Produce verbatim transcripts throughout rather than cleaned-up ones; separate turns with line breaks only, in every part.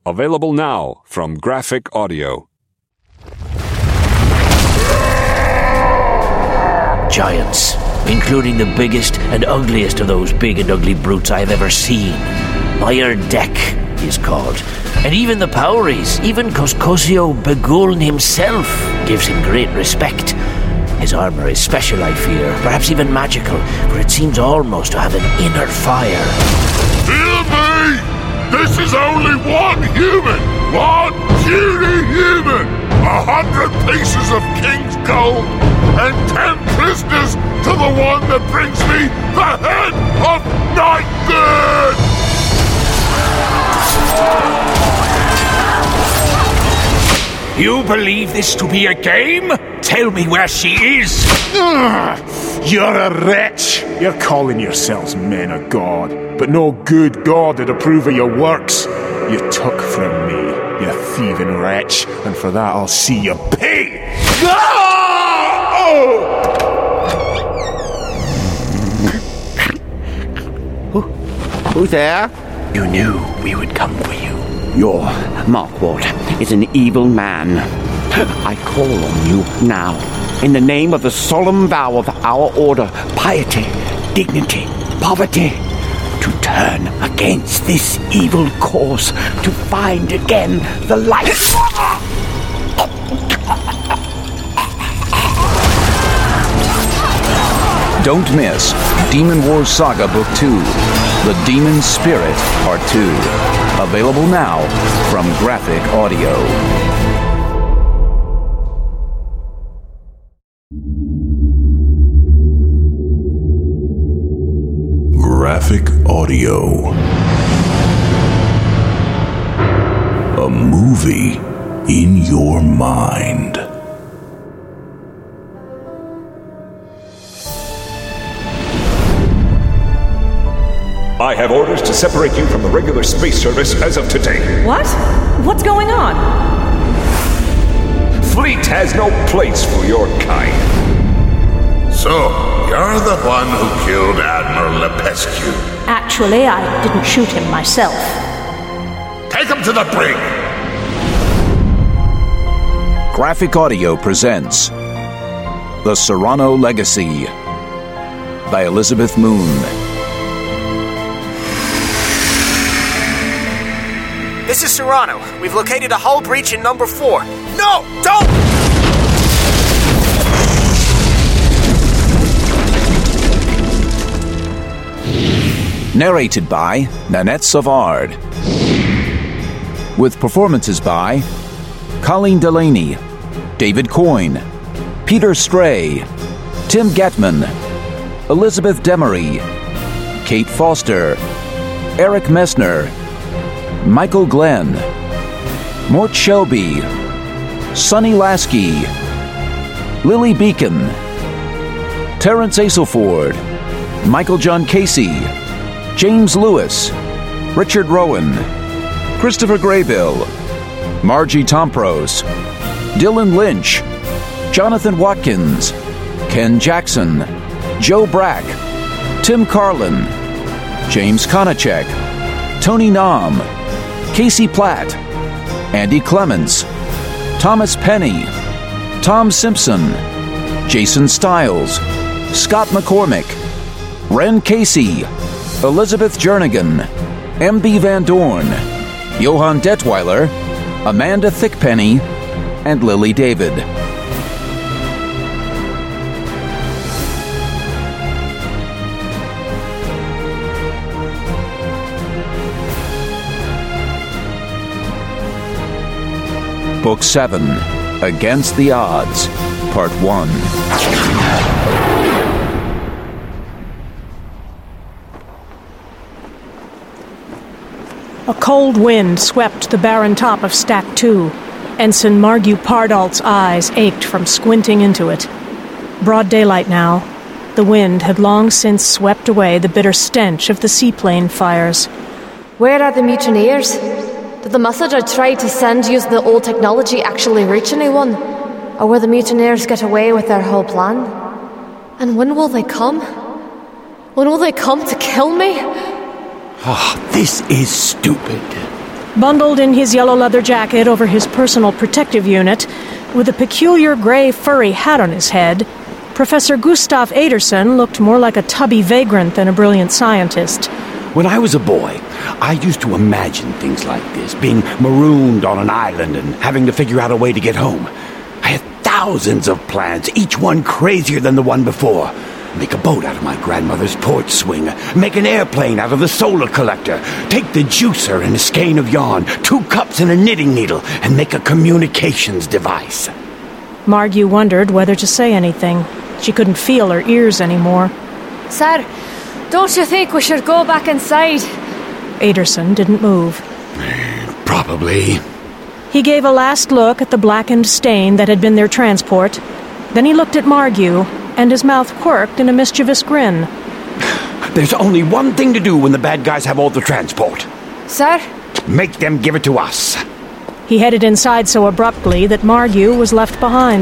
Available now from Graphic Audio.
Giants, including the biggest and ugliest of those big and ugly brutes I have ever seen. Iron Deck is called. And even the Powries, even Coscosio Beguln himself, gives him great respect. His armor is special, I fear, perhaps even magical, for it seems almost to have an inner fire.
Hear me! This is only one human! One puny human! A hundred pieces of king's gold and ten prisoners to the one that brings me the head of Nightbird!
You believe this to be a game? Tell me where she is!
Ugh, you're a wretch! You're calling yourselves men of God, but no good God would approve of your works. You took from me, you thieving wretch, and for that I'll see you pay!
Who, who's there?
You knew we would come for you.
Your Markward is an evil man. I call on you now, in the name of the solemn vow of our order, piety, dignity, poverty, to turn against this evil cause, to find again the light.
Don't miss Demon Wars Saga Book two, The Demon Spirit Part two. Available now from Graphic Audio.
Graphic Audio. A movie in your mind.
I have orders to separate you from the regular space service as of today.
What? What's going on?
Fleet has no place for your kind.
So, you're the one who killed Admiral Lepescu.
Actually, I didn't shoot him myself.
Take him to the brig!
Graphic Audio presents The Serrano Legacy by Elizabeth Moon.
This is Serrano. We've located a hull breach in number four. No! Don't!
Narrated by Nanette Savard. With performances by Colleen Delaney, David Coyne, Peter Stray, Tim Gatman, Elizabeth Demery, Kate Foster, Eric Messner, Michael Glenn, Mort Shelby, Sonny Lasky, Lily Beacon, Terrence Aselford, Michael John Casey, James Lewis, Richard Rowan, Christopher Graybill, Margie Tomprose, Dylan Lynch, Jonathan Watkins, Ken Jackson, Joe Brack, Tim Carlin, James Konachek, Tony Nam, Casey Platt, Andy Clements, Thomas Penny, Tom Simpson, Jason Stiles, Scott McCormick, Ren Casey, Elizabeth Jernigan, M B Van Dorn, Johan Detweiler, Amanda Thickpenny, and Lily David. Book seven, Against the Odds, Part one.
A cold wind swept the barren top of Stack two. Ensign Margu Pardalt's eyes ached from squinting into it. Broad daylight now. The wind had long since swept away the bitter stench of the seaplane fires.
Where are the mutineers? Did the message I tried to send using the old technology actually reach anyone? Or will the mutineers get away with their whole plan? And when will they come? When will they come to kill me?
Ah, oh, this is stupid.
Bundled in his yellow leather jacket over his personal protective unit, with a peculiar gray furry hat on his head, Professor Gustav Aderson looked more like a tubby vagrant than a brilliant scientist.
When I was a boy, I used to imagine things like this, being marooned on an island and having to figure out a way to get home. I had thousands of plans, each one crazier than the one before. Make a boat out of my grandmother's porch swing, make an airplane out of the solar collector, take the juicer and a skein of yarn, two cups and a knitting needle, and make a communications device.
Margie wondered whether to say anything. She couldn't feel her ears anymore.
Sir, don't you think we should go back inside?
Aderson didn't move.
Probably.
He gave a last look at the blackened stain that had been their transport. Then he looked at Margue, and his mouth quirked in a mischievous grin.
There's only one thing to do when the bad guys have all the transport.
Sir?
Make them give it to us.
He headed inside so abruptly that Margue was left behind.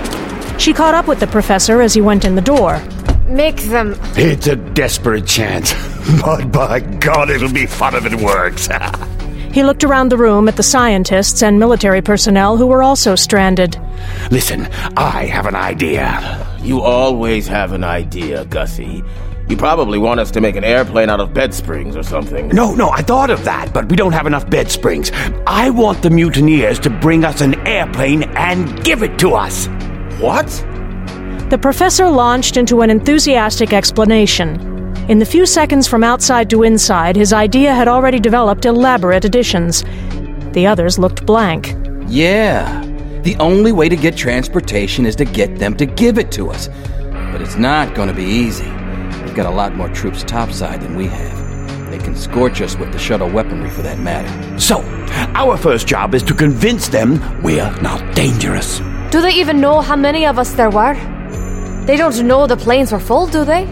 She caught up with the professor as he went in the door.
Make them...
It's a desperate chance, but by God, it'll be fun if it works.
He looked around the room at the scientists and military personnel who were also stranded.
Listen, I have an idea.
You always have an idea, Gussie. You probably want us to make an airplane out of bed springs or something.
No, no, I thought of that, but we don't have enough bed springs. I want the mutineers to bring us an airplane and give it to us.
What?
The professor launched into an enthusiastic explanation. In the few seconds from outside to inside, his idea had already developed elaborate additions. The others looked blank.
Yeah, the only way to get transportation is to get them to give it to us. But it's not going to be easy. They've got a lot more troops topside than we have. They can scorch us with the shuttle weaponry for that matter.
So, our first job is to convince them we're not dangerous.
Do they even know how many of us there were? They don't know the planes were full, do they?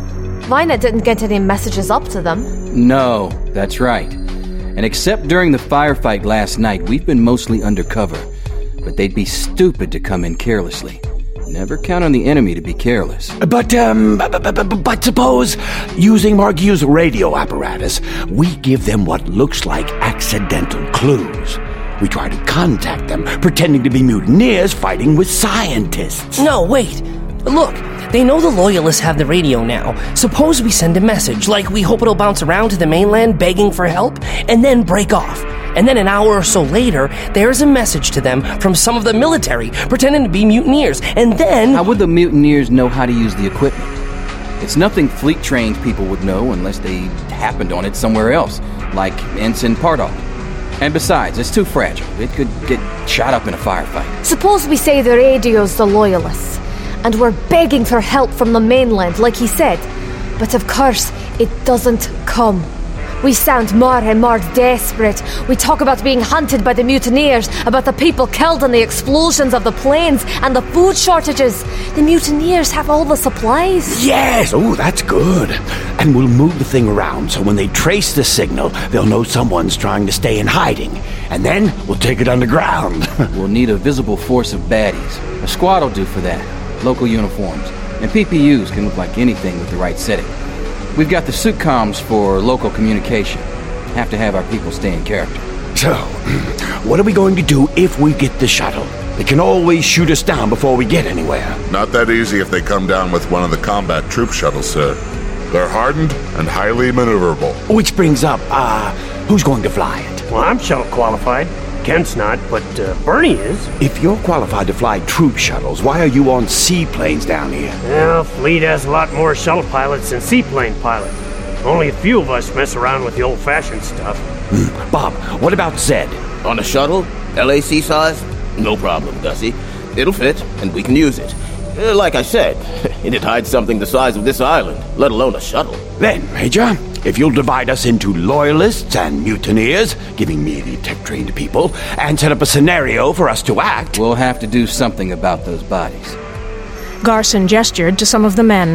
Vina didn't get any messages up to them.
No, that's right. And except during the firefight last night, we've been mostly undercover. But they'd be stupid to come in carelessly. Never count on the enemy to be careless.
But, um, but, but, but suppose, using Margue's radio apparatus, we give them what looks like accidental clues. We try to contact them, pretending to be mutineers fighting with scientists.
No, wait. Look, they know the Loyalists have the radio now. Suppose we send a message, like we hope it'll bounce around to the mainland begging for help, and then break off. And then an hour or so later, there's a message to them from some of the military, pretending to be mutineers, and then...
How would the mutineers know how to use the equipment? It's nothing fleet-trained people would know unless they happened on it somewhere else, like Ensign Pardault. And besides, it's too fragile. It could get shot up in a firefight.
Suppose we say the radio's the Loyalists, and we're begging for help from the mainland, like he said. But of course, it doesn't come. We sound more and more desperate. We talk about being hunted by the mutineers, about the people killed in the explosions of the planes, and the food shortages. The mutineers have all the supplies.
Yes! Oh, that's good. And we'll move the thing around so when they trace the signal, they'll know someone's trying to stay in hiding. And then we'll take it underground.
We'll need a visible force of baddies. A squad will do for that. Local uniforms. And P P Us can look like anything with the right setting. We've got the suit comms for local communication. Have to have our people stay in character.
So, what are we going to do if we get the shuttle? They can always shoot us down before we get anywhere.
Not that easy if they come down with one of the combat troop shuttles, sir. They're hardened and highly maneuverable.
Which brings up, uh, who's going to fly it?
Well, I'm shuttle qualified. Kent's not, but uh, Bernie is.
If you're qualified to fly troop shuttles, why are you on seaplanes down here?
Well, Fleet has a lot more shuttle pilots than seaplane pilots. Only a few of us mess around with the old-fashioned stuff.
Mm. Bob, what about Zed?
On a shuttle? L A C size? No problem, Gussie. It'll fit, and we can use it. Uh, like I said, it'd hide something the size of this island, let alone a shuttle.
Then, Major, if you'll divide us into loyalists and mutineers, giving me the tech-trained people, and set up a scenario for us to act...
We'll have to do something about those bodies.
Garson gestured to some of the men.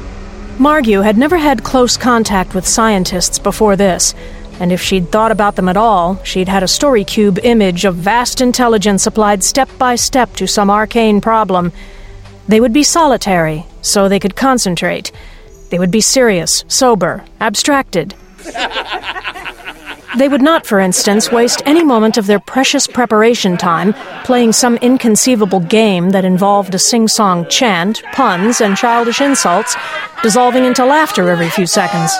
Margue had never had close contact with scientists before this, and if she'd thought about them at all, she'd had a story cube image of vast intelligence applied step by step to some arcane problem. They would be solitary, so they could concentrate. They would be serious, sober, abstracted. They would not, for instance, waste any moment of their precious preparation time playing some inconceivable game that involved a sing-song chant, puns, and childish insults, dissolving into laughter every few seconds.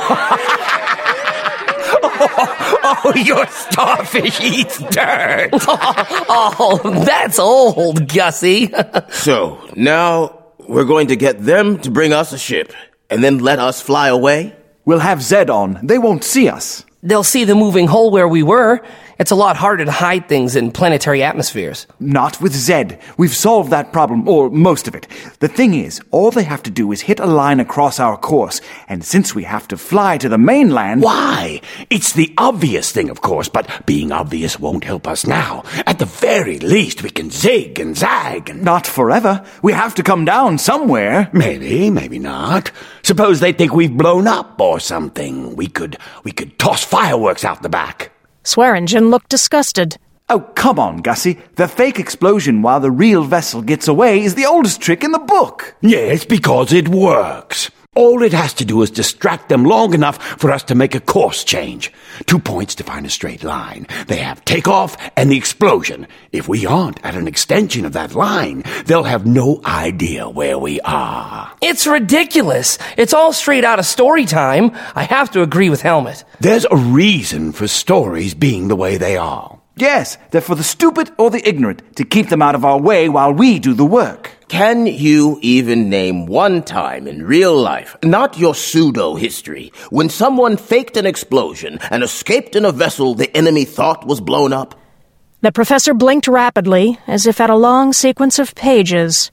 Oh, your starfish eats dirt!
Oh, that's old, Gussie.
So, now we're going to get them to bring us a ship, and then let us fly away?
We'll have Zed on. They won't see us.
They'll see the moving hole where we were. It's a lot harder to hide things in planetary atmospheres.
Not with Zed. We've solved that problem, or most of it. The thing is, all they have to do is hit a line across our course, and since we have to fly to the mainland...
Why? It's the obvious thing, of course, but being obvious won't help us now. At the very least, we can zig and zag and...
Not forever. We have to come down somewhere.
Maybe, maybe not. Suppose they think we've blown up or something. We could, we could toss fireworks out the back.
Swearingen looked disgusted.
Oh, come on, Gussie. The fake explosion while the real vessel gets away is the oldest trick in the book.
Yes, because it works. All it has to do is distract them long enough for us to make a course change. Two points to find a straight line. They have takeoff and the explosion. If we aren't at an extension of that line, they'll have no idea where we are.
It's ridiculous. It's all straight out of story time. I have to agree with Helmut.
There's a reason for stories being the way they are.
Yes, they're for the stupid or the ignorant, to keep them out of our way while we do the work.
Can you even name one time in real life, not your pseudo-history, when someone faked an explosion and escaped in a vessel the enemy thought was blown up?
The professor blinked rapidly, as if at a long sequence of pages.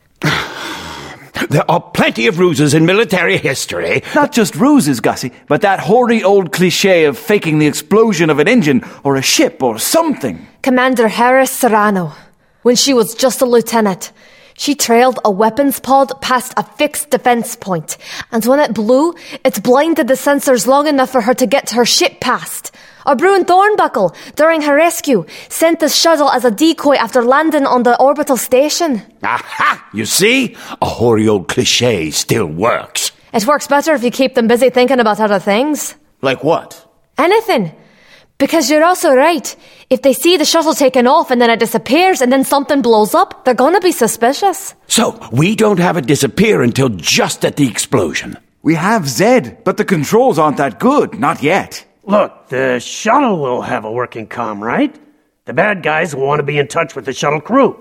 There are plenty of ruses in military history.
Not just ruses, Gussie, but that hoary old cliché of faking the explosion of an engine or a ship or something.
Commander Harris Serrano, when she was just a lieutenant, she trailed a weapons pod past a fixed defense point, and when it blew, it blinded the sensors long enough for her to get to her ship past. Or Bruin Thornbuckle, during her rescue, sent the shuttle as a decoy after landing on the orbital station.
Aha! You see? A hoary old cliché still works.
It works better if you keep them busy thinking about other things.
Like what?
Anything. Because you're also right. If they see the shuttle taking off and then it disappears and then something blows up, they're gonna be suspicious.
So, we don't have it disappear until just at the explosion.
We have Zed, but the controls aren't that good. Not yet.
Look, the shuttle will have a working comm, right? The bad guys will want to be in touch with the shuttle crew.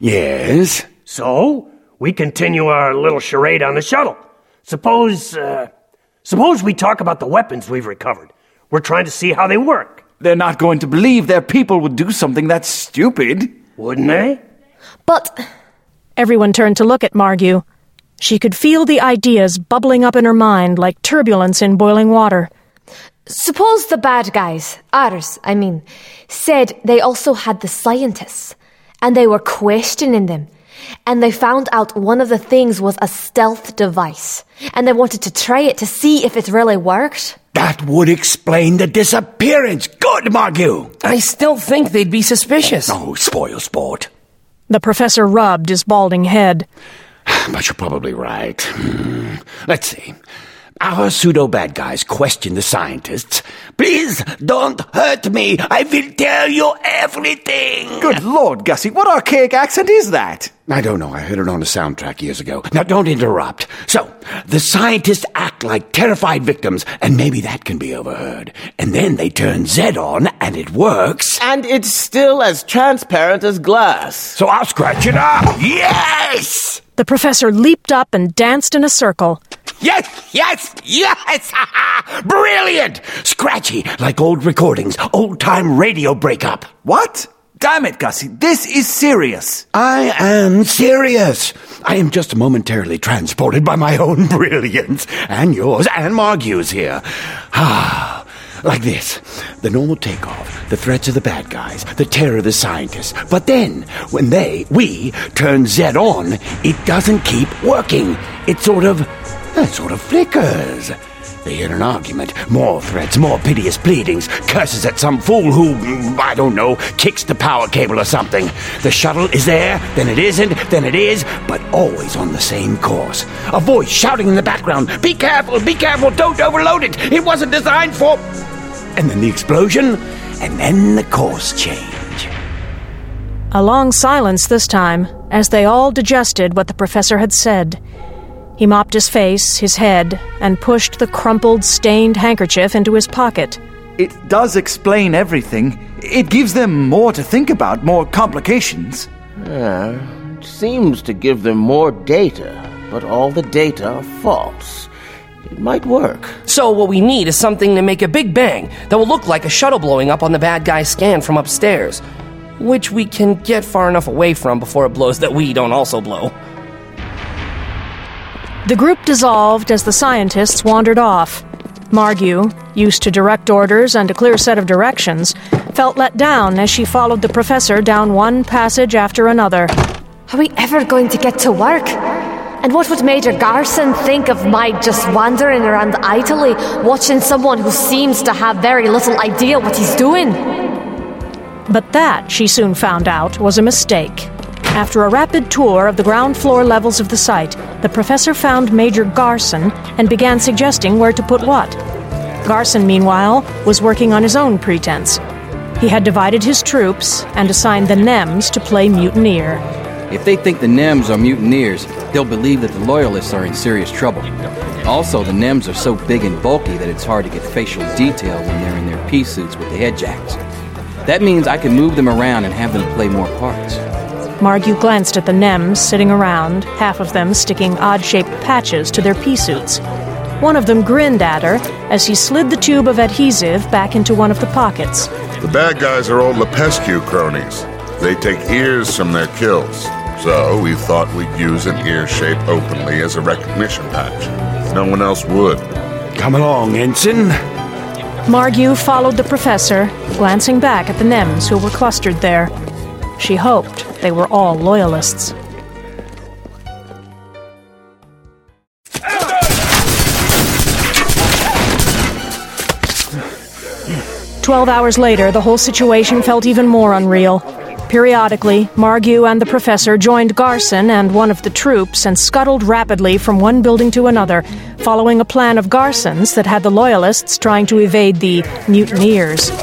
Yes.
So, we continue our little charade on the shuttle. Suppose, uh, suppose we talk about the weapons we've recovered. We're trying to see how they work.
They're not going to believe their people would do something that's stupid.
Wouldn't they?
But...
Everyone turned to look at Margue. She could feel the ideas bubbling up in her mind like turbulence in boiling water.
Suppose the bad guys, ours, I mean, said they also had the scientists, and they were questioning them, and they found out one of the things was a stealth device, and they wanted to try it to see if it really worked.
That would explain the disappearance. Good, Margue.
I still think they'd be suspicious.
Oh, spoil sport.
The professor rubbed his balding head.
But you're probably right. Hmm. Let's see. Our pseudo-bad guys question the scientists. Please don't hurt me. I will tell you everything.
Good Lord, Gussie, what archaic accent is that?
I don't know. I heard it on a soundtrack years ago. Now, don't interrupt. So, the scientists act like terrified victims, and maybe that can be overheard. And then they turn Zed on, and it works.
And it's still as transparent as glass.
So I'll scratch it up. Yes!
The professor leaped up and danced in a circle.
Yes, yes, yes! Brilliant! Scratchy, like old recordings, old-time radio breakup.
What? Damn it, Gussie, this is serious.
I am serious. I am just momentarily transported by my own brilliance. And yours, and Margue's here. Ah, like this. The normal takeoff, the threats of the bad guys, the terror of the scientists. But then, when they, we, turn Zed on, it doesn't keep working. It sort of... It sort of flickers. They hear an argument, more threats, more piteous pleadings, curses at some fool who, I don't know, kicks the power cable or something. The shuttle is there, then it isn't, then it is, but always on the same course. A voice shouting in the background, be careful, be careful, don't overload it. It wasn't designed for...
and then the explosion, and then the course change.
A long silence this time, as they all digested what the professor had said. He mopped his face, his head, and pushed the crumpled, stained handkerchief into his pocket.
It does explain everything. It gives them more to think about, more complications.
Yeah, it seems to give them more data, but all the data are false. It might work.
So what we need is something to make a big bang that will look like a shuttle blowing up on the bad guy's scan from upstairs, which we can get far enough away from before it blows that we don't also blow.
The group dissolved as the scientists wandered off. Margue, used to direct orders and a clear set of directions, felt let down as she followed the professor down one passage after another.
Are we ever going to get to work? And what would Major Garson think of my just wandering around idly, watching someone who seems to have very little idea what he's doing?
But that, she soon found out, was a mistake. After a rapid tour of the ground floor levels of the site, the professor found Major Garson and began suggesting where to put what. Garson, meanwhile, was working on his own pretense. He had divided his troops and assigned the N E M S to play mutineer.
If they think the N E M S are mutineers, they'll believe that the Loyalists are in serious trouble. Also, the N E M S are so big and bulky that it's hard to get facial detail when they're in their pea suits with the head jacks. That means I can move them around and have them play more parts.
Margue glanced at the N E M S sitting around, half of them sticking odd-shaped patches to their pea suits. One of them grinned at her as he slid the tube of adhesive back into one of the pockets.
The bad guys are old Lepescu cronies. They take ears from their kills. So we thought we'd use an ear shape openly as a recognition patch. No one else would.
Come along, Ensign.
Margue followed the professor, glancing back at the N E M S who were clustered there. She hoped they were all Loyalists. Twelve hours later, the whole situation felt even more unreal. Periodically, Margue and the professor joined Garson and one of the troops and scuttled rapidly from one building to another, following a plan of Garson's that had the Loyalists trying to evade the mutineers.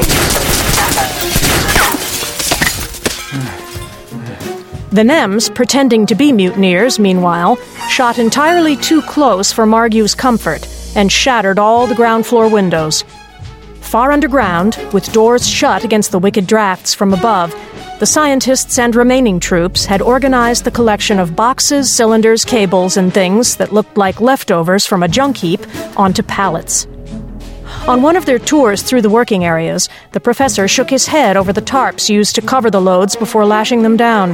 The N E M S, pretending to be mutineers, meanwhile, shot entirely too close for Margue's comfort and shattered all the ground floor windows. Far underground, with doors shut against the wicked drafts from above, the scientists and remaining troops had organized the collection of boxes, cylinders, cables, and things that looked like leftovers from a junk heap onto pallets. On one of their tours through the working areas, the professor shook his head over the tarps used to cover the loads before lashing them down.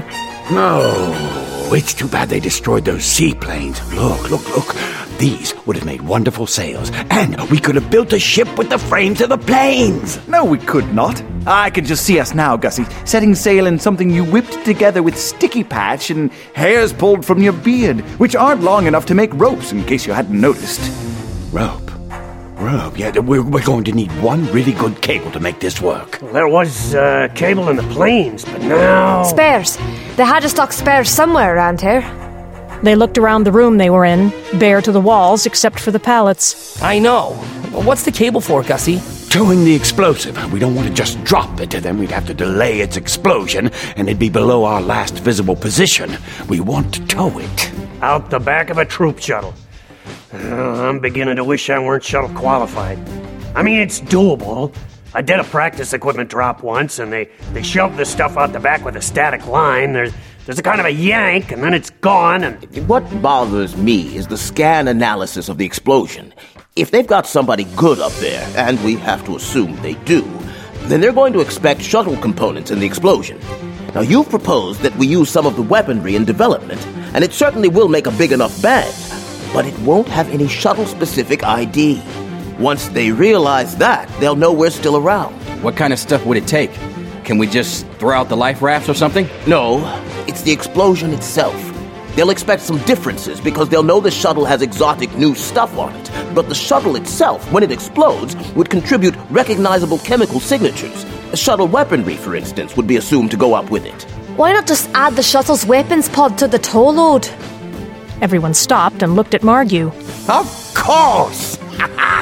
Oh, it's too bad they destroyed those seaplanes. Look, look, look. These would have made wonderful sails, and we could have built a ship with the frames of the planes.
No, we could not. I can just see us now, Gussie, setting sail in something you whipped together with sticky patch and hairs pulled from your beard, which aren't long enough to make ropes, in case you hadn't noticed.
Rope? Rope? Yeah, we're, we're going to need one really good cable to make this work.
Well, there was uh, cable in the planes, but now...
Spares. They had to stock spares somewhere around here.
They looked around the room they were in, bare to the walls except for the pallets.
I know. What's the cable for, Gussie?
Towing the explosive. We don't want to just drop it, then we'd have to delay its explosion, and it'd be below our last visible position. We want to tow it.
Out the back of a troop shuttle. Uh, I'm beginning to wish I weren't shuttle qualified. I mean, it's doable. I did a practice equipment drop once, and they, they shoved the stuff out the back with a static line. There's, there's a kind of a yank, and then it's gone, and...
What bothers me is the scan analysis of the explosion. If they've got somebody good up there, and we have to assume they do, then they're going to expect shuttle components in the explosion. Now, you've proposed that we use some of the weaponry in development, and it certainly will make a big enough bang, but it won't have any shuttle-specific I D. Once they realize that, they'll know we're still around.
What kind of stuff would it take? Can we just throw out the life rafts or something?
No, it's the explosion itself. They'll expect some differences because they'll know the shuttle has exotic new stuff on it. But the shuttle itself, when it explodes, would contribute recognizable chemical signatures. A shuttle weaponry, for instance, would be assumed to go up with it.
Why not just add the shuttle's weapons pod to the tow load?
Everyone stopped and looked at Margue.
Of course!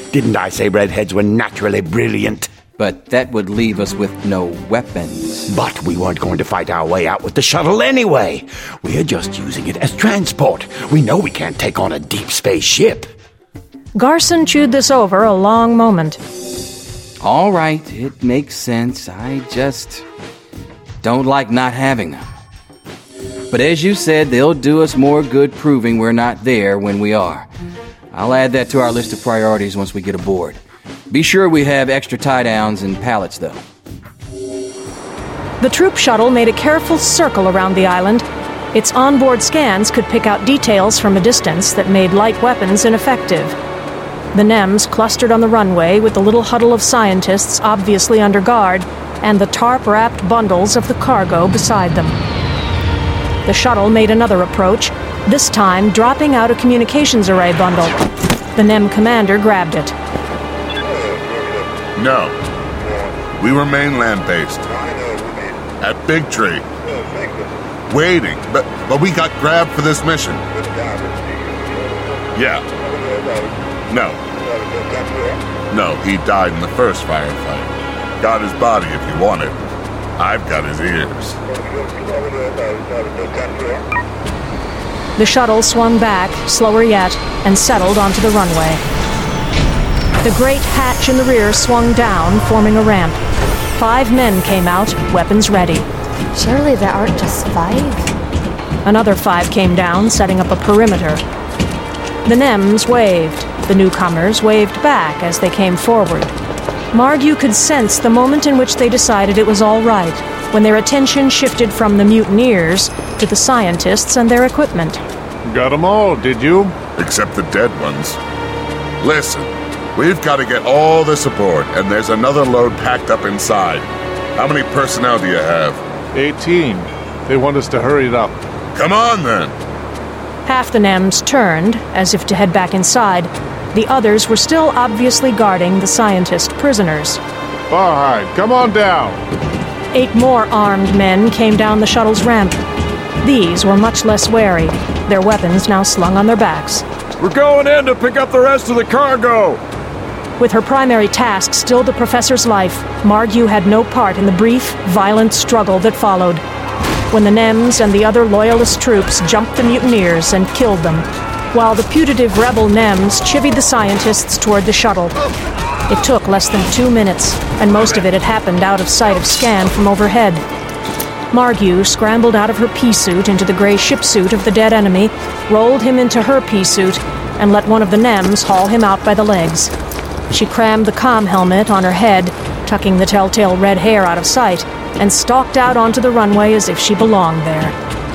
Didn't I say redheads were naturally brilliant?
But that would leave us with no weapons.
But we weren't going to fight our way out with the shuttle anyway. We're just using it as transport. We know we can't take on a deep space ship.
Garson chewed this over a long moment.
All right, it makes sense. I just don't like not having them. But as you said, they'll do us more good proving we're not there when we are. I'll add that to our list of priorities once we get aboard. Be sure we have extra tie-downs and pallets, though.
The troop shuttle made a careful circle around the island. Its onboard scans could pick out details from a distance that made light weapons ineffective. The N E Ms clustered on the runway with the little huddle of scientists obviously under guard and the tarp-wrapped bundles of the cargo beside them. The shuttle made another approach, this time dropping out a communications array bundle. The N E M commander grabbed it.
No. We were mainland-based. At Big Tree. Waiting, but, but we got grabbed for this mission. Yeah. No. No, he died in the first firefight. Got his body if you want it. I've got his ears.
The shuttle swung back, slower yet, and settled onto the runway. The great hatch in the rear swung down, forming a ramp. Five men came out, weapons ready.
Surely there aren't just five.
Another five came down, setting up a perimeter. The N E Ms waved. The newcomers waved back as they came forward. Margue could sense the moment in which they decided it was all right, when their attention shifted from the mutineers to the scientists and their equipment.
Got them all, did you? Except the dead ones. Listen, we've got to get all this aboard, and there's another load packed up inside. How many personnel do you have?
Eighteen. They want us to hurry it up.
Come on, then.
Half the N E Ms turned, as if to head back inside. The others were still obviously guarding the scientist prisoners.
All right, come on down.
Eight more armed men came down the shuttle's ramp. These were much less wary, their weapons now slung on their backs.
We're going in to pick up the rest of the cargo.
With her primary task still the professor's life, Margue had no part in the brief, violent struggle that followed. When the N E Ms and the other loyalist troops jumped the mutineers and killed them, while the putative rebel N E Ms chivied the scientists toward the shuttle. It took less than two minutes, and most of it had happened out of sight of Scan from overhead. Margue scrambled out of her pea suit into the gray ship suit of the dead enemy, rolled him into her pea suit, and let one of the N E Ms haul him out by the legs. She crammed the comm helmet on her head, tucking the telltale red hair out of sight, and stalked out onto the runway as if she belonged there.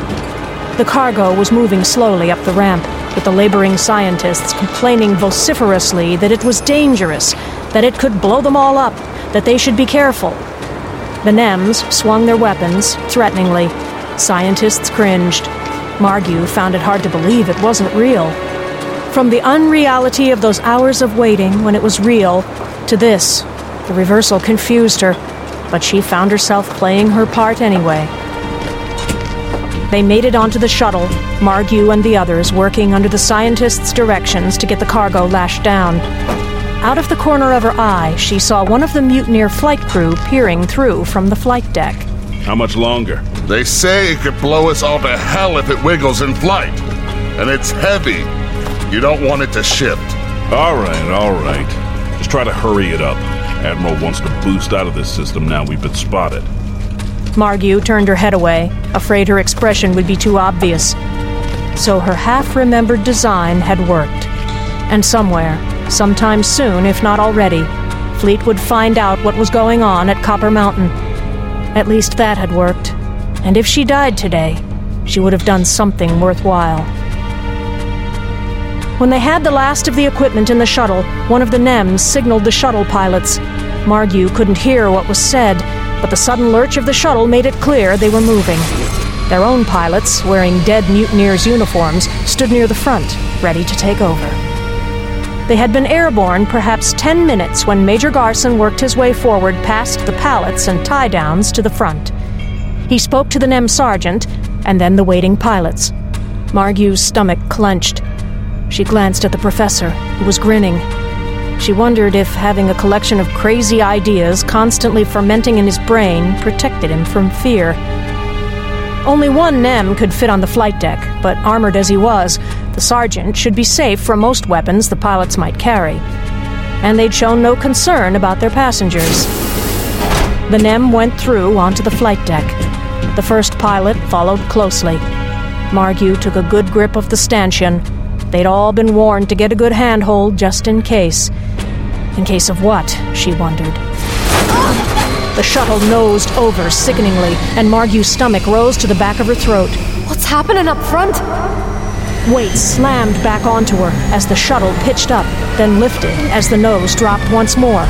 The cargo was moving slowly up the ramp, with the laboring scientists complaining vociferously that it was dangerous, that it could blow them all up, that they should be careful. The N E Ms swung their weapons, threateningly. Scientists cringed. Margue found it hard to believe it wasn't real. From the unreality of those hours of waiting when it was real, to this, the reversal confused her, but she found herself playing her part anyway. They made it onto the shuttle, Margue and the others working under the scientists' directions to get the cargo lashed down. Out of the corner of her eye, she saw one of the mutineer flight crew peering through from the flight deck.
How much longer? They say it could blow us all to hell if it wiggles in flight. And it's heavy. You don't want it to shift.
All right, all right. Just try to hurry it up. Admiral wants to boost out of this system now we've been spotted.
Margue turned her head away, afraid her expression would be too obvious. So her half-remembered design had worked. And somewhere, sometime soon, if not already, Fleet would find out what was going on at Copper Mountain. At least that had worked. And if she died today, she would have done something worthwhile. When they had the last of the equipment in the shuttle, one of the N E Ms signaled the shuttle pilots. Margue couldn't hear what was said, but the sudden lurch of the shuttle made it clear they were moving. Their own pilots, wearing dead mutineers' uniforms, stood near the front, ready to take over. They had been airborne perhaps ten minutes when Major Garson worked his way forward past the pallets and tie-downs to the front. He spoke to the N E M sergeant, and then the waiting pilots. Margue's stomach clenched. She glanced at the professor, who was grinning. She wondered if having a collection of crazy ideas constantly fermenting in his brain protected him from fear. Only one Nem could fit on the flight deck, but armored as he was, the sergeant should be safe from most weapons the pilots might carry. And they'd shown no concern about their passengers. The Nem went through onto the flight deck. The first pilot followed closely. Margue took a good grip of the stanchion. They'd all been warned to get a good handhold just in case. In case of what, she wondered. The shuttle nosed over sickeningly, and Margue's stomach rose to the back of her throat.
What's happening up front?
Weight slammed back onto her as the shuttle pitched up, then lifted as the nose dropped once more.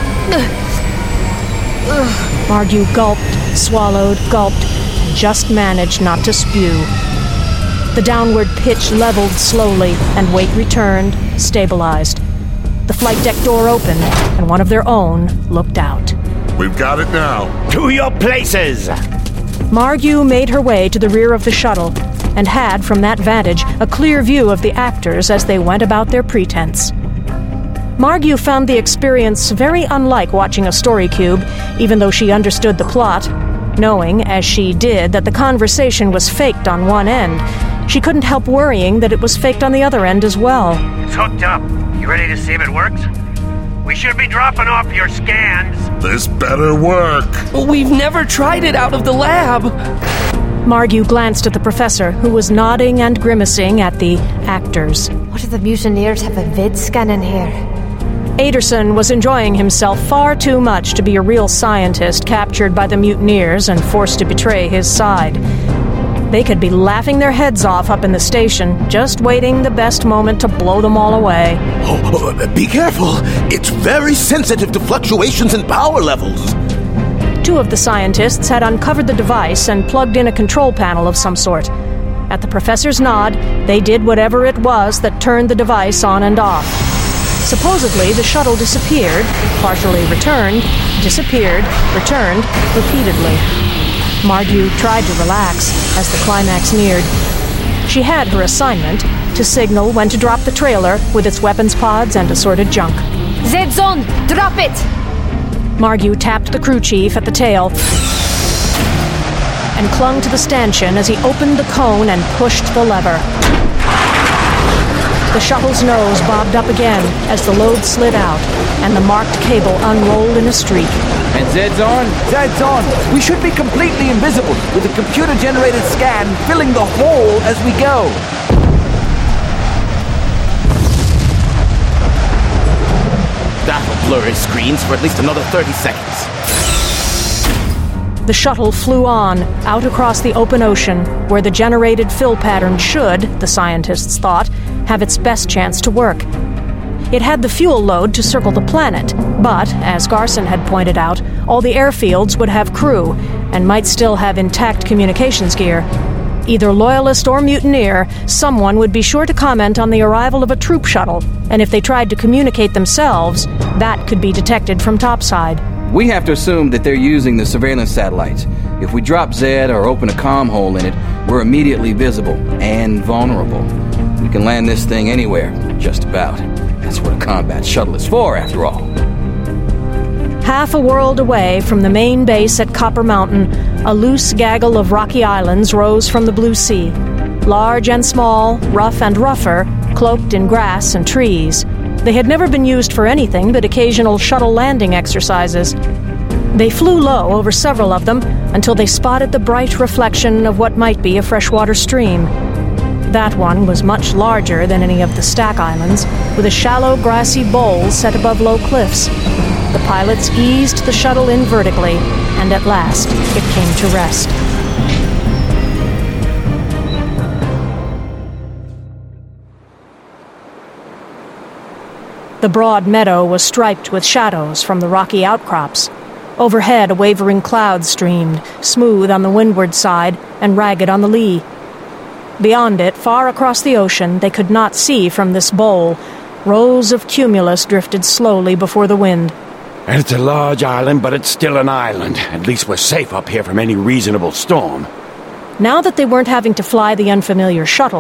Margue gulped, swallowed, gulped, and just managed not to spew. The downward pitch leveled slowly, and weight returned, stabilized. The flight deck door opened, and one of their own looked out.
We've got it now.
To your places!
Margue made her way to the rear of the shuttle, and had, from that vantage, a clear view of the actors as they went about their pretense. Margue found the experience very unlike watching a story cube, even though she understood the plot. Knowing, as she did, that the conversation was faked on one end, she couldn't help worrying that it was faked on the other end as well.
It's hooked up. You ready to see if it works? We should be dropping off your scans.
This better work.
We've never tried it out of the lab.
Margue glanced at the professor, who was nodding and grimacing at the actors.
What do the mutineers have a vid scan in here?
Aderson was enjoying himself far too much to be a real scientist captured by the mutineers and forced to betray his side. They could be laughing their heads off up in the station, just waiting the best moment to blow them all away.
Oh, oh, be careful. It's very sensitive to fluctuations in power levels.
Two of the scientists had uncovered the device and plugged in a control panel of some sort. At the professor's nod, they did whatever it was that turned the device on and off. Supposedly, the shuttle disappeared, partially returned, disappeared, returned, repeatedly. Margue tried to relax as the climax neared. She had her assignment, to signal when to drop the trailer with its weapons pods and assorted junk.
Z-Zone, drop it!
Margue tapped the crew chief at the tail and clung to the stanchion as he opened the cone and pushed the lever. The shuttle's nose bobbed up again as the load slid out, and the marked cable unrolled in a streak.
And Zed's on? Zed's on! We should be completely invisible, with a computer-generated scan filling the hole as we go.
That'll blur his screens for at least another thirty seconds.
The shuttle flew on, out across the open ocean, where the generated fill pattern should, the scientists thought, have its best chance to work. It had the fuel load to circle the planet, but, as Garson had pointed out, all the airfields would have crew, and might still have intact communications gear. Either loyalist or mutineer, someone would be sure to comment on the arrival of a troop shuttle, and if they tried to communicate themselves, that could be detected from topside.
We have to assume that they're using the surveillance satellites. If we drop Zed or open a comm hole in it, we're immediately visible and vulnerable. We can land this thing anywhere, just about. That's what a combat shuttle is for, after all.
Half a world away from the main base at Copper Mountain, a loose gaggle of rocky islands rose from the blue sea. Large and small, rough and rougher, cloaked in grass and trees. They had never been used for anything but occasional shuttle landing exercises. They flew low over several of them until they spotted the bright reflection of what might be a freshwater stream. That one was much larger than any of the Stack Islands, with a shallow grassy bowl set above low cliffs. The pilots eased the shuttle in vertically, and at last it came to rest. The broad meadow was striped with shadows from the rocky outcrops. Overhead, a wavering cloud streamed, smooth on the windward side and ragged on the lee. Beyond it, far across the ocean, they could not see from this bowl. Rows of cumulus drifted slowly before the wind.
It's a large island, but it's still an island. At least we're safe up here from any reasonable storm.
Now that they weren't having to fly the unfamiliar shuttle,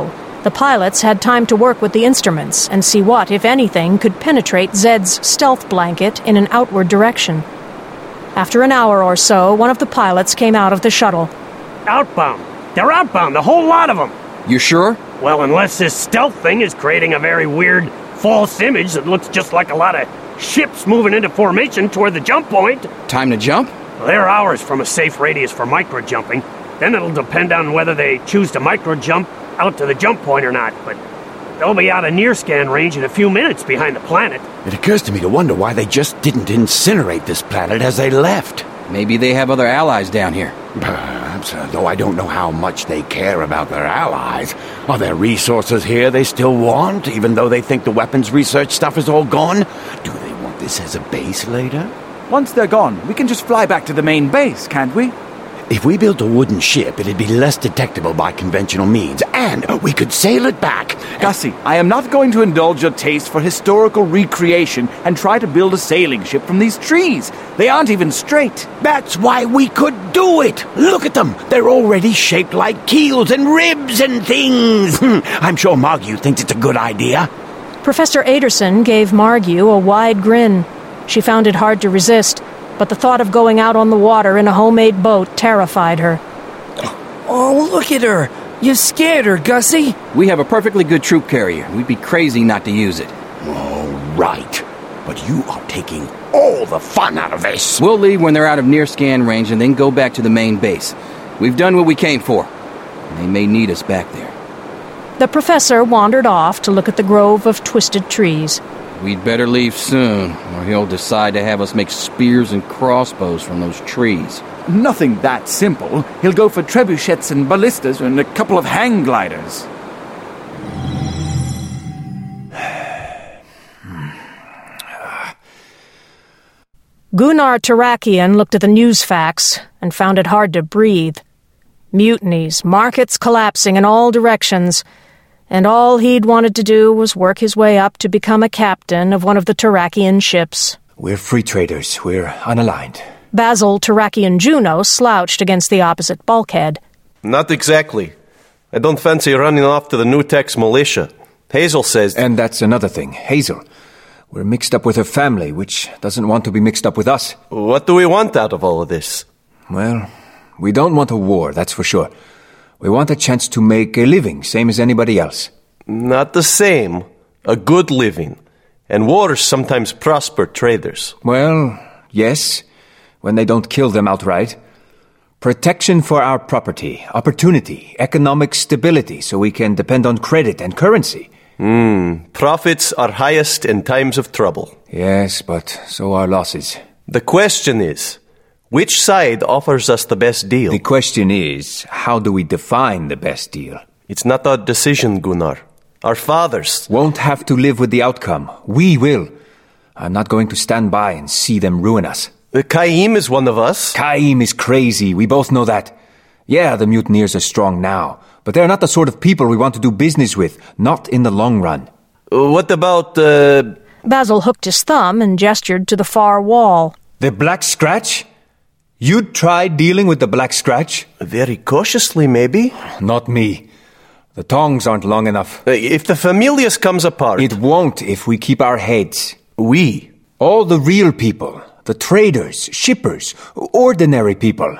The pilots had time to work with the instruments and see what, if anything, could penetrate Zed's stealth blanket in an outward direction. After an hour or so, one of the pilots came out of the shuttle.
Outbound. They're outbound, the whole lot of them.
You sure?
Well, unless this stealth thing is creating a very weird, false image that looks just like a lot of ships moving into formation toward the jump point.
Time to jump?
Well, they're hours from a safe radius for micro-jumping. Then it'll depend on whether they choose to micro-jump out to the jump point or not, but they'll be out of near-scan range in a few minutes behind the planet.
It occurs to me to wonder why they just didn't incinerate this planet as they left.
Maybe they have other allies down here.
Perhaps, uh, though I don't know how much they care about their allies. Are there resources here they still want, even though they think the weapons research stuff is all gone? Do they want this as a base later?
Once they're gone, we can just fly back to the main base, can't we?
If we built a wooden ship, it'd be less detectable by conventional means, and we could sail it back.
Gussie, I am not going to indulge your taste for historical recreation and try to build a sailing ship from these trees. They aren't even straight.
That's why we could do it. Look at them. They're already shaped like keels and ribs and things. I'm sure Margu thinks it's a good idea.
Professor Aderson gave Margu a wide grin. She found it hard to resist, but the thought of going out on the water in a homemade boat terrified her.
Oh, look at her! You scared her, Gussie!
We have a perfectly good troop carrier. We'd be crazy not to use it.
All right. But you are taking all the fun out of this.
We'll leave when they're out of near-scan range and then go back to the main base. We've done what we came for. And they may need us back there.
The professor wandered off to look at the grove of twisted trees.
We'd better leave soon, or he'll decide to have us make spears and crossbows from those trees.
Nothing that simple. He'll go for trebuchets and ballistas and a couple of hang gliders.
Gunnar Tarakian looked at the news facts and found it hard to breathe. Mutinies, markets collapsing in all directions, and all he'd wanted to do was work his way up to become a captain of one of the Tarakian ships.
We're free traders. We're unaligned.
Basil Tarakian Juno slouched against the opposite bulkhead.
Not exactly. I don't fancy running off to the Nutex militia. Hazel says...
And that's another thing. Hazel. We're mixed up with her family, which doesn't want to be mixed up with us.
What do we want out of all of this?
Well, we don't want a war, that's for sure. We want a chance to make a living, same as anybody else.
Not the same. A good living. And wars sometimes prosper traders.
Well, yes, when they don't kill them outright. Protection for our property, opportunity, economic stability, so we can depend on credit and currency.
Hmm, profits are highest in times of trouble.
Yes, but so are losses.
The question is, which side offers us the best deal?
The question is, how do we define the best deal?
It's not our decision, Gunnar. Our fathers
won't have to live with the outcome. We will. I'm not going to stand by and see them ruin us.
The Kaim is one of us.
Kaim is crazy. We both know that. Yeah, the mutineers are strong now, but they're not the sort of people we want to do business with. Not in the long run.
Uh, what about, uh...
Basil hooked his thumb and gestured to the far wall.
The Black Scratch? You'd try dealing with the Black Scratch?
Very cautiously, maybe.
Not me. The tongs aren't long enough.
Uh, if the Familius comes apart...
It won't if we keep our heads.
We?
All the real people. The traders, shippers, ordinary people.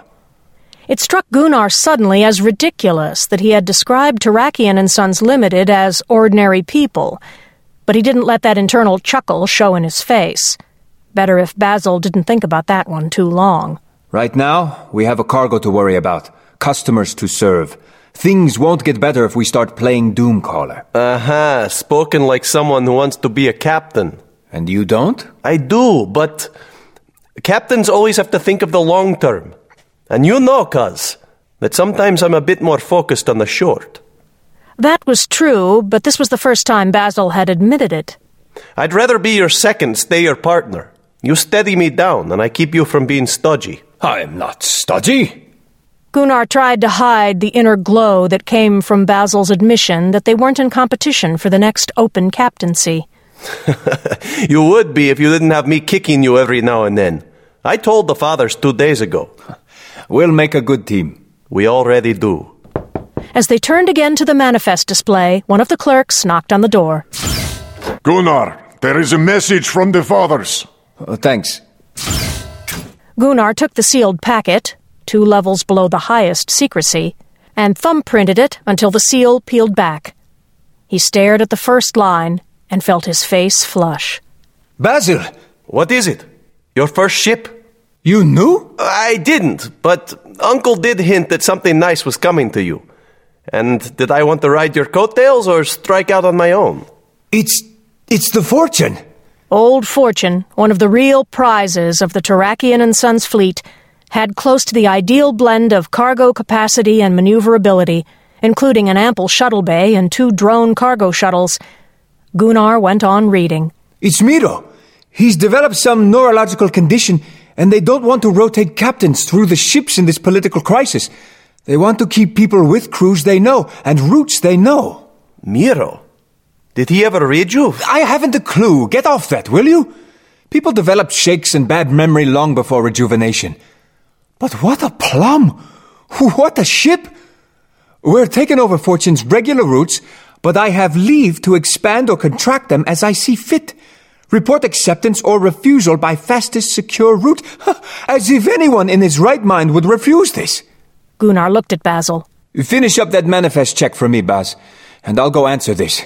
It struck Gunnar suddenly as ridiculous that he had described Tarakian and Sons Limited as ordinary people, but he didn't let that internal chuckle show in his face. Better if Basil didn't think about that one too long.
Right now, we have a cargo to worry about, customers to serve. Things won't get better if we start playing Doomcaller.
Uh-huh, spoken like someone who wants to be a captain.
And you don't?
I do, but captains always have to think of the long term. And you know, cuz, that sometimes I'm a bit more focused on the short.
That was true, but this was the first time Basil had admitted it.
I'd rather be your second, stay your partner. You steady me down, and I keep you from being stodgy.
I'm not stodgy.
Gunnar tried to hide the inner glow that came from Basil's admission that they weren't in competition for the next open captaincy.
You would be if you didn't have me kicking you every now and then. I told the fathers two days ago.
We'll make a good team.
We already do.
As they turned again to the manifest display, one of the clerks knocked on the door.
Gunnar, there is a message from the fathers.
Uh, thanks.
Gunnar took the sealed packet, two levels below the highest secrecy, and thumbprinted it until the seal peeled back. He stared at the first line and felt his face flush.
Basil!
What is it? Your first ship?
You knew?
I didn't, but Uncle did hint that something nice was coming to you. And did I want to ride your coattails or strike out on my own?
It's... it's the Fortune!
Old Fortune, one of the real prizes of the Terrakian and Sons fleet, had close to the ideal blend of cargo capacity and maneuverability, including an ample shuttle bay and two drone cargo shuttles. Gunnar went on reading.
It's Miro. He's developed some neurological condition, and they don't want to rotate captains through the ships in this political crisis. They want to keep people with crews they know and routes they know.
Miro? Did he ever read you?
I haven't a clue. Get off that, will you? People develop shakes and bad memory long before rejuvenation. But what a plum! What a ship! We're taking over Fortune's regular routes, but I have leave to expand or contract them as I see fit. Report acceptance or refusal by fastest secure route. As if anyone in his right mind would refuse this.
Gunnar looked at Basil.
Finish up that manifest check for me, Baz, and I'll go answer this.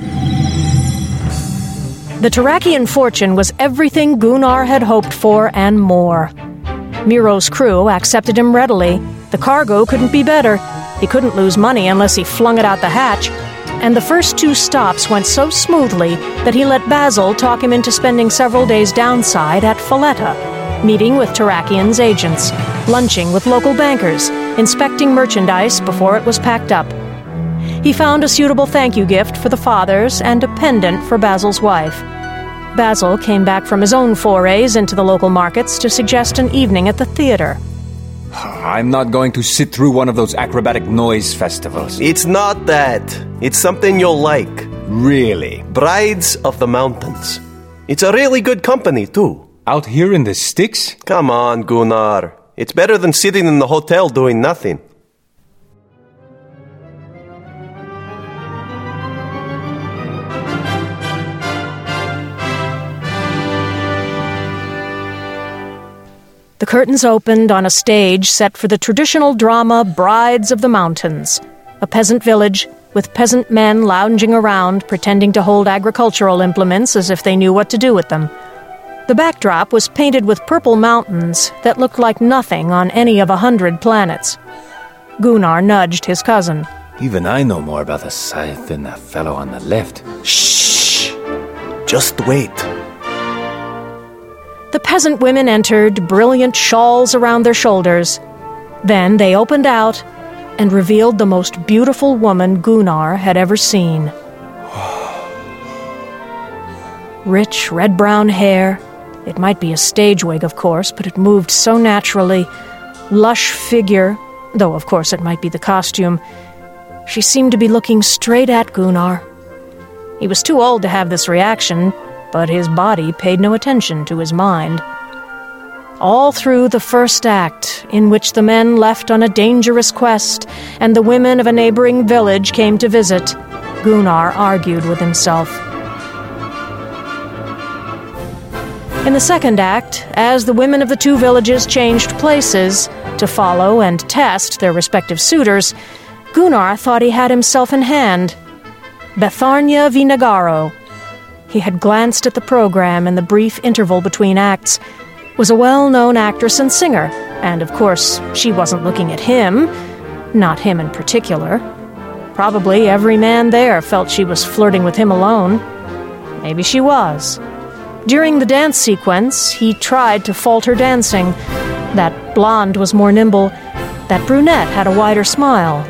The Terrakian Fortune was everything Gunnar had hoped for and more. Miro's crew accepted him readily. The cargo couldn't be better. He couldn't lose money unless he flung it out the hatch. And the first two stops went so smoothly that he let Basil talk him into spending several days downside at Faletta, meeting with Terrakian's agents, lunching with local bankers, inspecting merchandise before it was packed up. He found a suitable thank you gift for the fathers and a pendant for Basil's wife. Basil came back from his own forays into the local markets to suggest an evening at the theater.
I'm not going to sit through one of those acrobatic noise festivals.
It's not that. It's something you'll like.
Really?
Brides of the Mountains. It's a really good company, too.
Out here in the sticks?
Come on, Gunnar. It's better than sitting in the hotel doing nothing.
The curtains opened on a stage set for the traditional drama Brides of the Mountains, a peasant village with peasant men lounging around pretending to hold agricultural implements as if they knew what to do with them. The backdrop was painted with purple mountains that looked like nothing on any of a hundred planets. Gunnar nudged his cousin.
Even I know more about the scythe than the fellow on the left.
Shh! Just wait.
The peasant women entered, brilliant shawls around their shoulders. Then they opened out and revealed the most beautiful woman Gunnar had ever seen. Rich, red-brown hair. It might be a stage wig, of course, but it moved so naturally. Lush figure, though of course it might be the costume. She seemed to be looking straight at Gunnar. He was too old to have this reaction, but his body paid no attention to his mind. All through the first act, in which the men left on a dangerous quest and the women of a neighboring village came to visit, Gunnar argued with himself. In the second act, as the women of the two villages changed places to follow and test their respective suitors, Gunnar thought he had himself in hand. Betharnia Vinagaro. He had glanced at the program in the brief interval between acts, was a well-known actress and singer, and of course, she wasn't looking at him, not him in particular. Probably every man there felt she was flirting with him alone. Maybe she was. During the dance sequence, he tried to falter dancing. That blonde was more nimble, that brunette had a wider smile.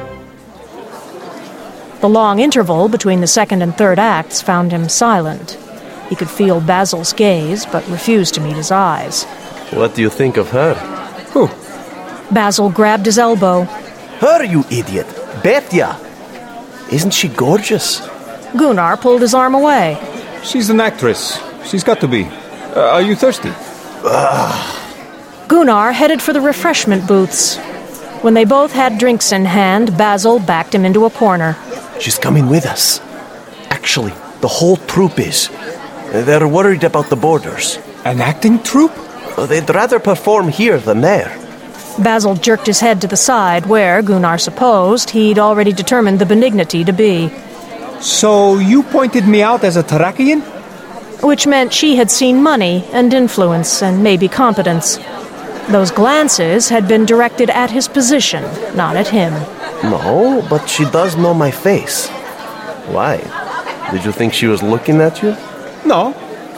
The long interval between the second and third acts found him silent. He could feel Basil's gaze, but refused to meet his eyes.
What do you think of her?
Who?
Basil grabbed his elbow.
Her, you idiot! Bethia! Isn't she gorgeous?
Gunnar pulled his arm away.
She's an actress. She's got to be. Uh, are you thirsty?
Ugh.
Gunnar headed for the refreshment booths. When they both had drinks in hand, Basil backed him into a corner.
She's coming with us. Actually, the whole troop is. They're worried about the borders.
An acting troupe?
They'd rather perform here than there.
Basil jerked his head to the side where, Gunnar supposed, he'd already determined the Benignity to be.
So you pointed me out as a Terrakian?
Which meant she had seen money and influence and maybe competence. Those glances had been directed at his position, not at him.
No, but she does know my face. Why? Did you think she was looking at you?
No.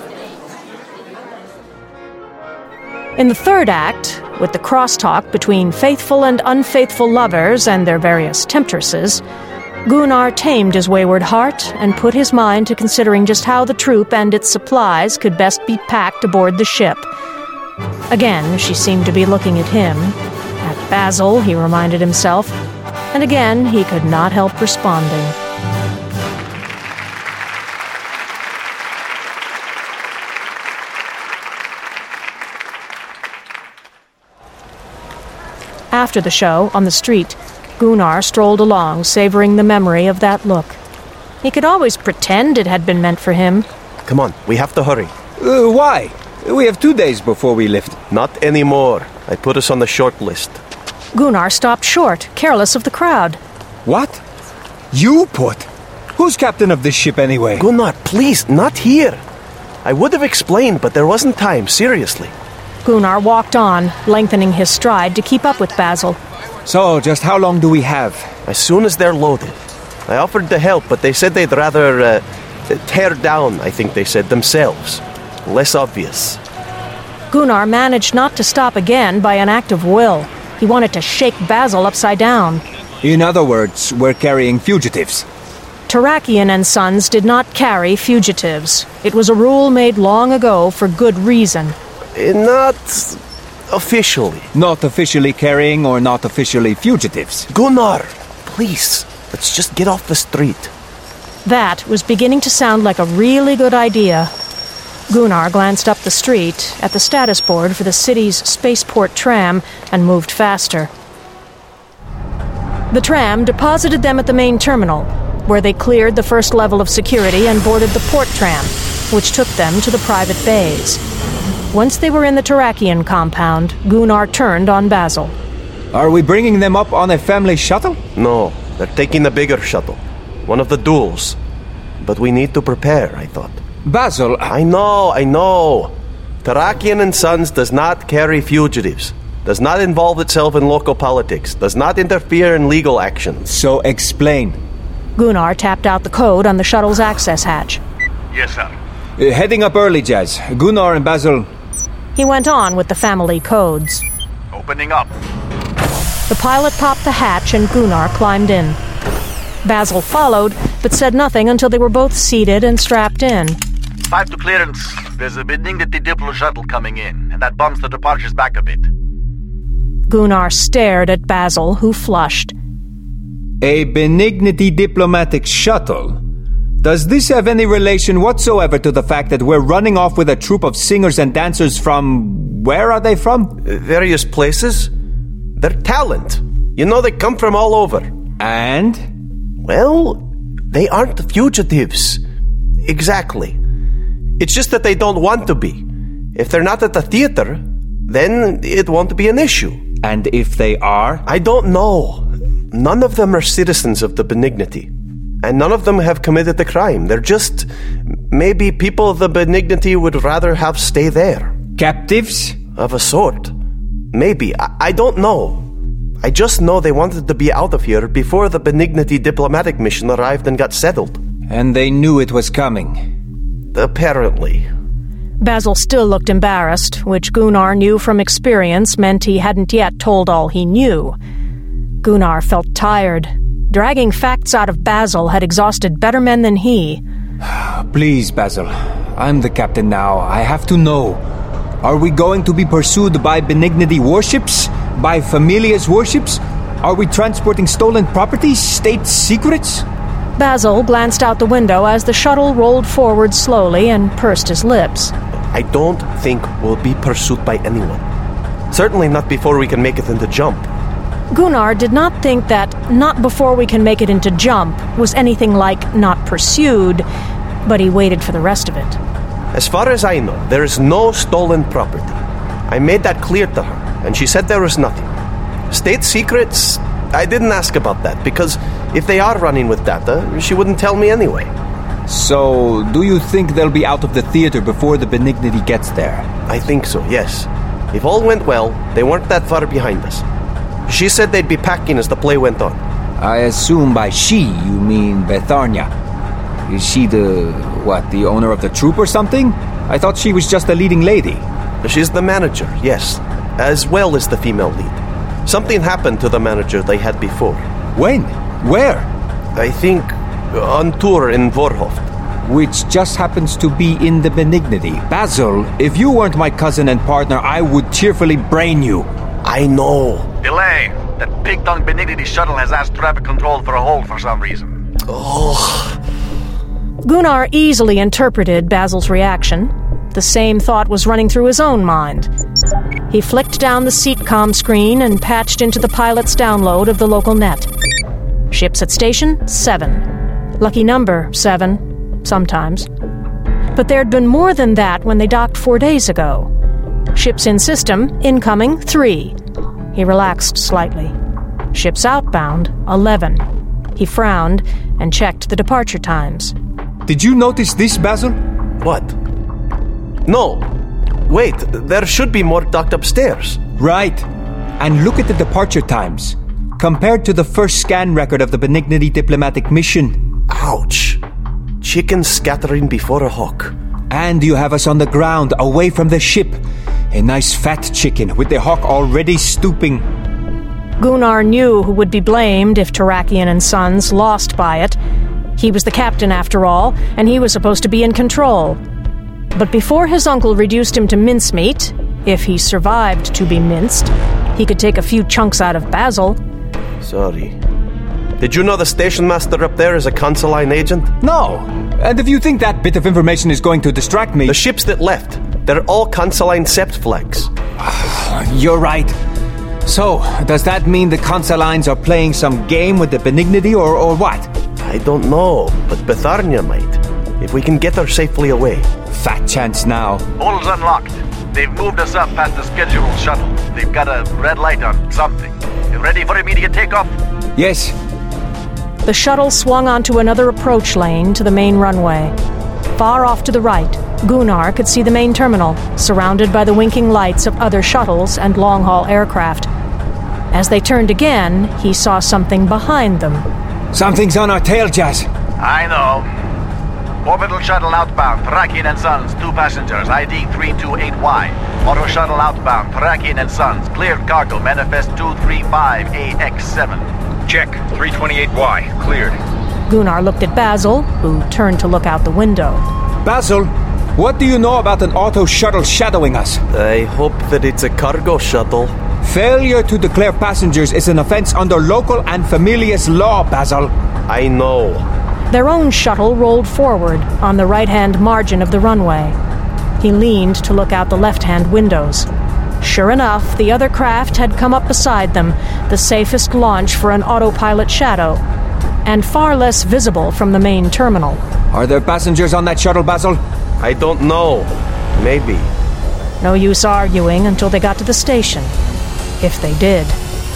In the third act, with the crosstalk between faithful and unfaithful lovers and their various temptresses, Gunnar tamed his wayward heart and put his mind to considering just how the troop and its supplies could best be packed aboard the ship. Again, she seemed to be looking at him. At Basil, he reminded himself. And again, he could not help responding. After the show, on the street, Gunnar strolled along, savoring the memory of that look. He could always pretend it had been meant for him.
Come on, we have to hurry.
Uh, why? We have two days before we lift.
Not anymore. I put us on the short list.
Gunnar stopped short, careless of the crowd.
What? You put? Who's captain of this ship anyway?
Gunnar, please, not here. I would have explained, but there wasn't time, seriously.
Gunnar walked on, lengthening his stride to keep up with Basil.
So, just how long do we have?
As soon as they're loaded. I offered to help, but they said they'd rather uh, tear down, I think they said, themselves. Less obvious.
Gunnar managed not to stop again by an act of will. He wanted to shake Basil upside down.
In other words, we're carrying fugitives.
Terrakian and Sons did not carry fugitives. It was a rule made long ago for good reason.
Not officially.
Not officially carrying or not officially fugitives.
Gunnar, please, let's just get off the street.
That was beginning to sound like a really good idea. Gunnar glanced up the street at the status board for the city's spaceport tram and moved faster. The tram deposited them at the main terminal, where they cleared the first level of security and boarded the port tram, which took them to the private bays. Once they were in the Terrakian compound, Gunnar turned on Basil.
Are we bringing them up on a family shuttle?
No, they're taking the bigger shuttle. One of the duels. But we need to prepare, I thought.
Basil...
I know, I know. Terrakian and Sons does not carry fugitives. Does not involve itself in local politics. Does not interfere in legal actions.
So explain.
Gunnar tapped out the code on the shuttle's access hatch.
Yes, sir.
Uh, heading up early, Jazz. Gunnar and Basil...
He went on with the family codes.
Opening up.
The pilot popped the hatch and Gunnar climbed in. Basil followed, but said nothing until they were both seated and strapped in.
Five to clearance. There's a Benignity Diplo shuttle coming in, and that bumps the departures back a bit.
Gunnar stared at Basil, who flushed.
A Benignity diplomatic shuttle? Does this have any relation whatsoever to the fact that we're running off with a troupe of singers and dancers from... Where are they from?
Uh, various places. They're talent. You know, they come from all over.
And?
Well, they aren't fugitives. Exactly. It's just that they don't want to be. If they're not at the theater, then it won't be an issue.
And if they are?
I don't know. None of them are citizens of the Benignity. And none of them have committed the crime. They're just... maybe people of the Benignity would rather have stay there.
Captives?
Of a sort. Maybe. I, I don't know. I just know they wanted to be out of here before the Benignity diplomatic mission arrived and got settled.
And they knew it was coming.
Apparently.
Basil still looked embarrassed, which Gunnar knew from experience meant he hadn't yet told all he knew. Gunnar felt tired. Dragging facts out of Basil had exhausted better men than he.
Please, Basil. I'm the captain now. I have to know. Are we going to be pursued by Benignity warships? By Familia's warships? Are we transporting stolen property? State secrets?
Basil glanced out the window as the shuttle rolled forward slowly and pursed his lips.
I don't think we'll be pursued by anyone. Certainly not before we can make it in the jump.
Gunnar did not think that not before we can make it into jump was anything like not pursued, but he waited for the rest of it.
As far as I know, there is no stolen property. I made that clear to her, and she said there was nothing. State secrets? I didn't ask about that, because if they are running with data, she wouldn't tell me anyway.
So, do you think they'll be out of the theater before the Benignity gets there?
I think so, yes. If all went well, they weren't that far behind us. She said they'd be packing as the play went on.
I assume by she, you mean Betharnia. Is she the, what, the owner of the troupe or something? I thought she was just a leading lady.
She's the manager, yes, as well as the female lead. Something happened to the manager they had before.
When? Where?
I think on tour in Vorhoft.
Which just happens to be in the Benignity. Basil, if you weren't my cousin and partner, I would cheerfully brain you.
I know.
Delay. That pig-tongued Benignity shuttle has asked traffic control for a hold for some reason.
Oh.
Gunnar easily interpreted Basil's reaction. The same thought was running through his own mind. He flicked down the seatcom screen and patched into the pilot's download of the local net. Ships at station, seven. Lucky number, seven. Sometimes. But there'd been more than that when they docked four days ago. Ships in system, incoming, three. He relaxed slightly. Ships outbound, eleven. He frowned and checked the departure times.
Did you notice this, Basil?
What? No. Wait, there should be more docked upstairs.
Right. And look at the departure times. Compared to the first scan record of the Benignity diplomatic mission.
Ouch. Chicken scattering before a hawk.
And you have us on the ground, away from the ship. A nice fat chicken, with the hawk already stooping.
Gunnar knew who would be blamed if Tarakian and Sons lost by it. He was the captain, after all, and he was supposed to be in control. But before his uncle reduced him to mincemeat, if he survived to be minced, he could take a few chunks out of Basil.
Sorry. Did you know the station master up there is a Consuline agent?
No. And if you think that bit of information is going to distract me...
The ships that left, they're all Consuline Sept flags.
You're right. So, does that mean the Consulines are playing some game with the Benignity, or, or what?
I don't know, but Betharnia might. If we can get her safely away.
Fat chance now.
Hole's unlocked. They've moved us up past the scheduled shuttle. They've got a red light on something. You ready for immediate takeoff?
Yes.
The shuttle swung onto another approach lane to the main runway. Far off to the right, Gunnar could see the main terminal, surrounded by the winking lights of other shuttles and long-haul aircraft. As they turned again, he saw something behind them.
Something's on our tail, Jazz.
I know. Orbital shuttle outbound, Tarakian and Sons, two passengers, I D three two eight Y. Auto shuttle outbound, Tarakian and Sons, cleared cargo, manifest two three five A X seven. Check, three twenty-eight Y, cleared.
Gunnar looked at Basil, who turned to look out the window.
Basil, what do you know about an auto shuttle shadowing us?
I hope that it's a cargo shuttle.
Failure to declare passengers is an offense under local and familias law, Basil.
I know.
Their own shuttle rolled forward on the right-hand margin of the runway. He leaned to look out the left-hand windows. Sure enough, the other craft had come up beside them, the safest launch for an autopilot shadow, and far less visible from the main terminal.
Are there passengers on that shuttle, Basil?
I don't know. Maybe.
No use arguing until they got to the station. If they did.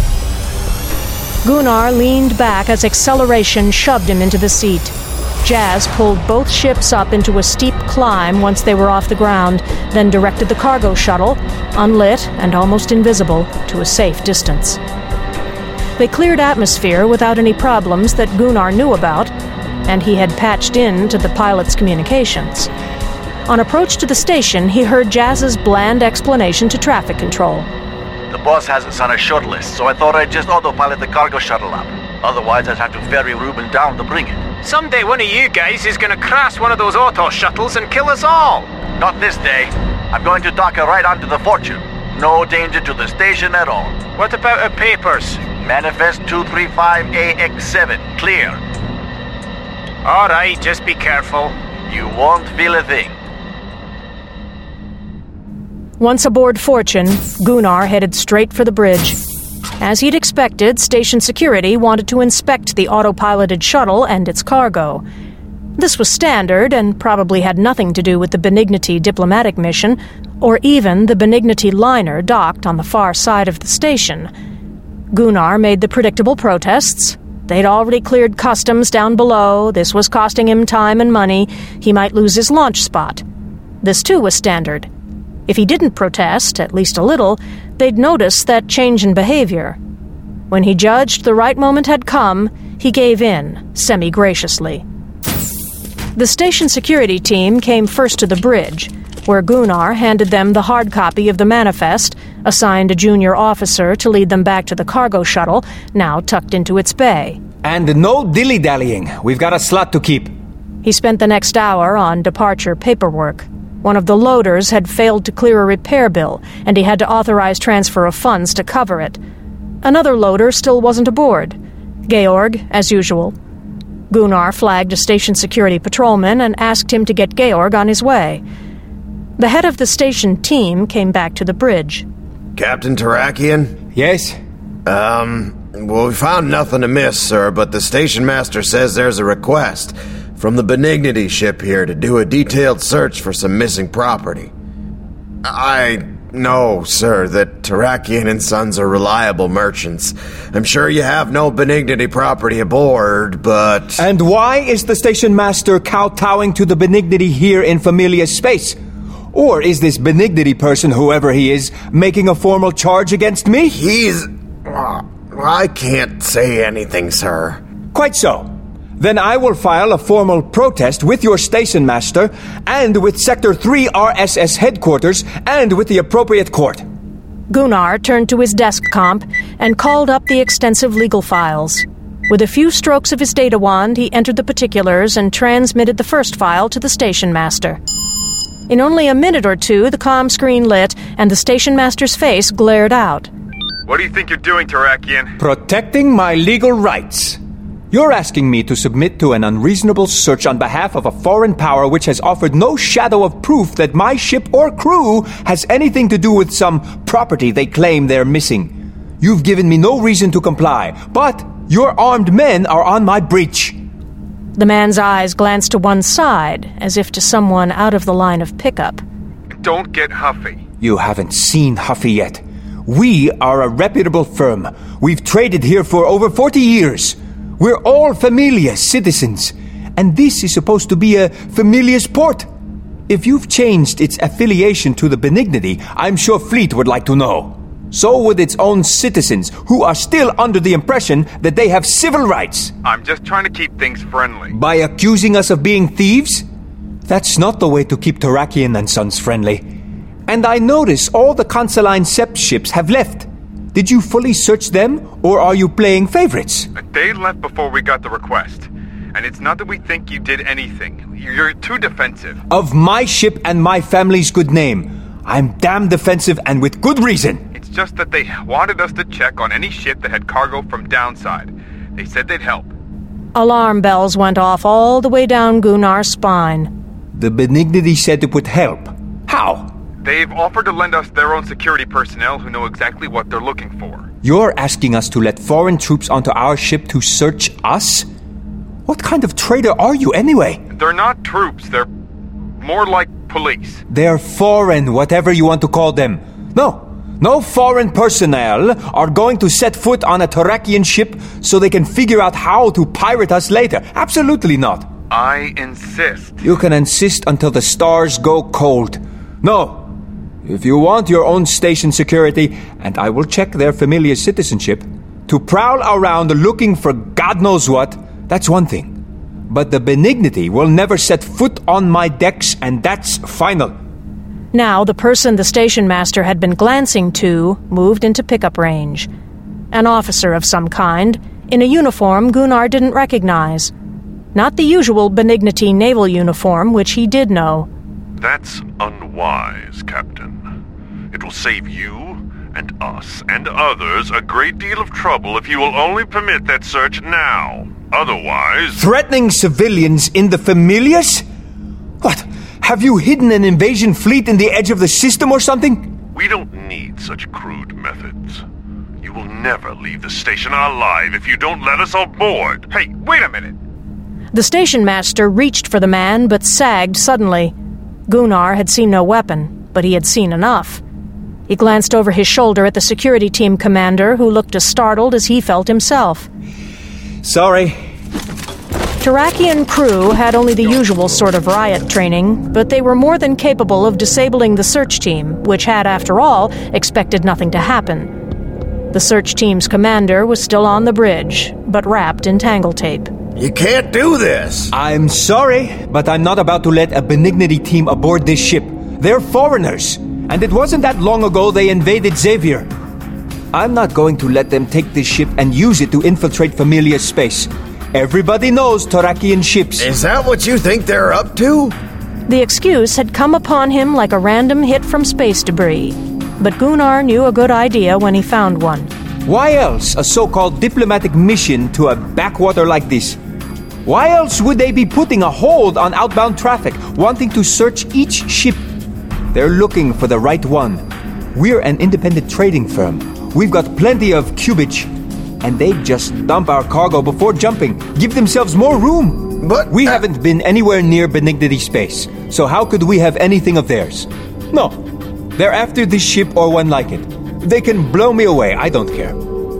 Gunnar leaned back as acceleration shoved him into the seat. Jazz pulled both ships up into a steep climb once they were off the ground, then directed the cargo shuttle, unlit and almost invisible, to a safe distance. They cleared atmosphere without any problems that Gunnar knew about, and he had patched in to the pilot's communications. On approach to the station, he heard Jazz's bland explanation to traffic control.
The boss has us on a short list, so I thought I'd just autopilot the cargo shuttle up. Otherwise, I'd have to ferry Reuben down to bring it.
Someday one of you guys is gonna crash one of those auto shuttles and kill us all.
Not this day. I'm going to dock her right onto the Fortune. No danger to the station at all.
What about her papers?
Manifest two three five A X seven. Clear.
Alright, just be careful.
You won't feel a thing.
Once aboard Fortune, Gunnar headed straight for the bridge. As he'd expected, station security wanted to inspect the autopiloted shuttle and its cargo. This was standard and probably had nothing to do with the Benignity diplomatic mission, or even the Benignity liner docked on the far side of the station. Gunnar made the predictable protests. They'd already cleared customs down below. This was costing him time and money. He might lose his launch spot. This too was standard. If he didn't protest, at least a little, they'd notice that change in behavior. When he judged the right moment had come, he gave in, semi-graciously. The station security team came first to the bridge, where Gunnar handed them the hard copy of the manifest, assigned a junior officer to lead them back to the cargo shuttle, now tucked into its bay.
And no dilly-dallying. We've got a slot to keep.
He spent the next hour on departure paperwork. One of the loaders had failed to clear a repair bill, and he had to authorize transfer of funds to cover it. Another loader still wasn't aboard. Georg, as usual. Gunnar flagged a station security patrolman and asked him to get Georg on his way. The head of the station team came back to the bridge.
Captain Terrakian?
Yes?
Um, well, we found nothing amiss, sir, but the station master says there's a request from the Benignity ship here to do a detailed search for some missing property. I know, sir, that Terrakian and Sons are reliable merchants. I'm sure you have no Benignity property aboard, but...
And why is the station master kowtowing to the Benignity here in familiar space? Or is this Benignity person, whoever he is, making a formal charge against me?
He's... Uh, I can't say anything, sir.
Quite so. Then I will file a formal protest with your station master, and with Sector three R S S headquarters, and with the appropriate court.
Gunnar turned to his desk comp and called up the extensive legal files. With a few strokes of his data wand, he entered the particulars and transmitted the first file to the station master. In only a minute or two, the comm screen lit, and the station master's face glared out.
What do you think you're doing, Terrakian?
Protecting my legal rights. You're asking me to submit to an unreasonable search on behalf of a foreign power which has offered no shadow of proof that my ship or crew has anything to do with some property they claim they're missing. You've given me no reason to comply, but your armed men are on my breach.
The man's eyes glanced to one side, as if to someone out of the line of pickup.
Don't get huffy.
You haven't seen Huffy yet. We are a reputable firm. We've traded here for over forty years. We're all familiar citizens, and this is supposed to be a familiar sport. If you've changed its affiliation to the Benignity, I'm sure Fleet would like to know. So would its own citizens, who are still under the impression that they have civil rights.
I'm just trying to keep things friendly.
By accusing us of being thieves? That's not the way to keep Terrakian and Sons friendly. And I notice all the Consuline Sept ships have left. Did you fully search them, or are you playing favorites?
They left before we got the request. And it's not that we think you did anything. You're too defensive.
Of my ship and my family's good name. I'm damn defensive, and with good reason.
It's just that they wanted us to check on any ship that had cargo from downside. They said they'd help.
Alarm bells went off all the way down Gunnar's spine.
The Benignity said it would help. How?
They've offered to lend us their own security personnel who know exactly what they're looking for.
You're asking us to let foreign troops onto our ship to search us? What kind of traitor are you anyway?
They're not troops, they're more like police.
They're foreign, whatever you want to call them. No, no foreign personnel are going to set foot on a Terrakian ship so they can figure out how to pirate us later. Absolutely not.
I insist.
You can insist until the stars go cold. No. If you want your own station security, and I will check their familiar citizenship, to prowl around looking for God knows what, that's one thing. But the Benignity will never set foot on my decks, and that's final.
Now, the person the station master had been glancing to moved into pickup range. An officer of some kind, in a uniform Gunnar didn't recognize. Not the usual Benignity naval uniform, which he did know.
That's unwise, Captain. It will save you and us and others a great deal of trouble if you will only permit that search now. Otherwise...
Threatening civilians in the Familiars? What? Have you hidden an invasion fleet in the edge of the system or something?
We don't need such crude methods. You will never leave the station alive if you don't let us on board. Hey, wait a minute.
The station master reached for the man, but sagged suddenly. Gunnar had seen no weapon, but he had seen enough. He glanced over his shoulder at the security team commander, who looked as startled as he felt himself.
Sorry.
Terrakian crew had only the usual sort of riot training, but they were more than capable of disabling the search team, which had, after all, expected nothing to happen. The search team's commander was still on the bridge, but wrapped in tangle tape.
You can't do this!
I'm sorry, but I'm not about to let a Benignity team aboard this ship. They're foreigners, and it wasn't that long ago they invaded Xavier. I'm not going to let them take this ship and use it to infiltrate Familia's space. Everybody knows Terrakian ships.
Is that what you think they're up to?
The excuse had come upon him like a random hit from space debris. But Gunnar knew a good idea when he found one.
Why else a so-called diplomatic mission to a backwater like this? Why else would they be putting a hold on outbound traffic, wanting to search each ship? They're looking for the right one. We're an independent trading firm. We've got plenty of cubage. And they just dump our cargo before jumping, give themselves more room.
But
we haven't been anywhere near Benignity space, so how could we have anything of theirs? No, they're after this ship or one like it. They can blow me away, I don't care.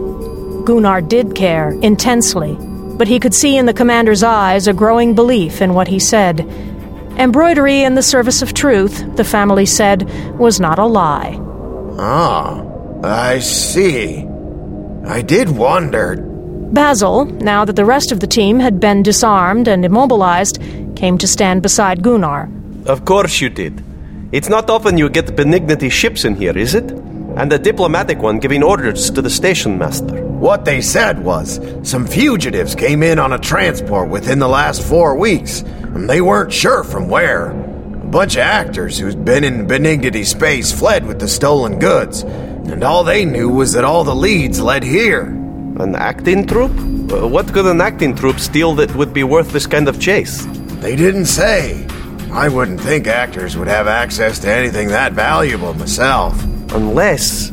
Gunnar did care, intensely, but he could see in the commander's eyes a growing belief in what he said. Embroidery in the service of truth, the family said, was not a lie.
Ah, I see. I did wonder.
Basil, now that the rest of the team had been disarmed and immobilized, came to stand beside Gunnar.
Of course you did. It's not often you get Benignity ships in here, is it? And a diplomatic one giving orders to the station master.
What they said was, some fugitives came in on a transport within the last four weeks, and they weren't sure from where. A bunch of actors who'd been in Benignity space fled with the stolen goods, and all they knew was that all the leads led here.
An acting troupe? Uh, what could an acting troupe steal that would be worth this kind of chase?
They didn't say. I wouldn't think actors would have access to anything that valuable myself.
Unless...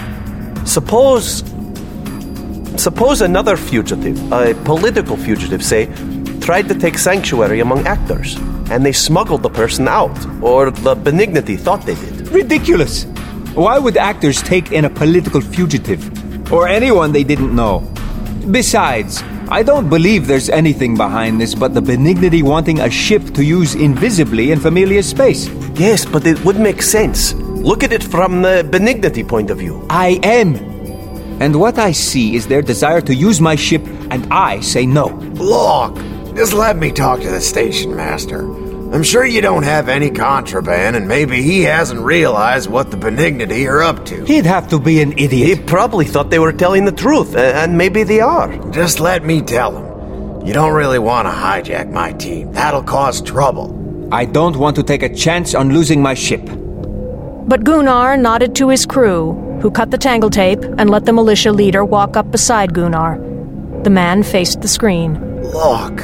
Suppose... Suppose another fugitive, a political fugitive, say, tried to take sanctuary among actors, and they smuggled the person out, or the Benignity thought they did.
Ridiculous! Why would actors take in a political fugitive? Or anyone they didn't know? Besides, I don't believe there's anything behind this but the Benignity wanting a ship to use invisibly in Familia's space.
Yes, but it would make sense. Look at it from the Benignity point of view.
I am. And what I see is their desire to use my ship, and I say no.
Look, just let me talk to the station master. I'm sure you don't have any contraband, and maybe he hasn't realized what the Benignity are up to.
He'd have to be an idiot.
He probably thought they were telling the truth, and maybe they are.
Just let me tell him. You don't really want to hijack my team. That'll cause trouble.
I don't want to take a chance on losing my ship.
But Gunnar nodded to his crew, who cut the tangle tape and let the militia leader walk up beside Gunnar. The man faced the screen.
Look,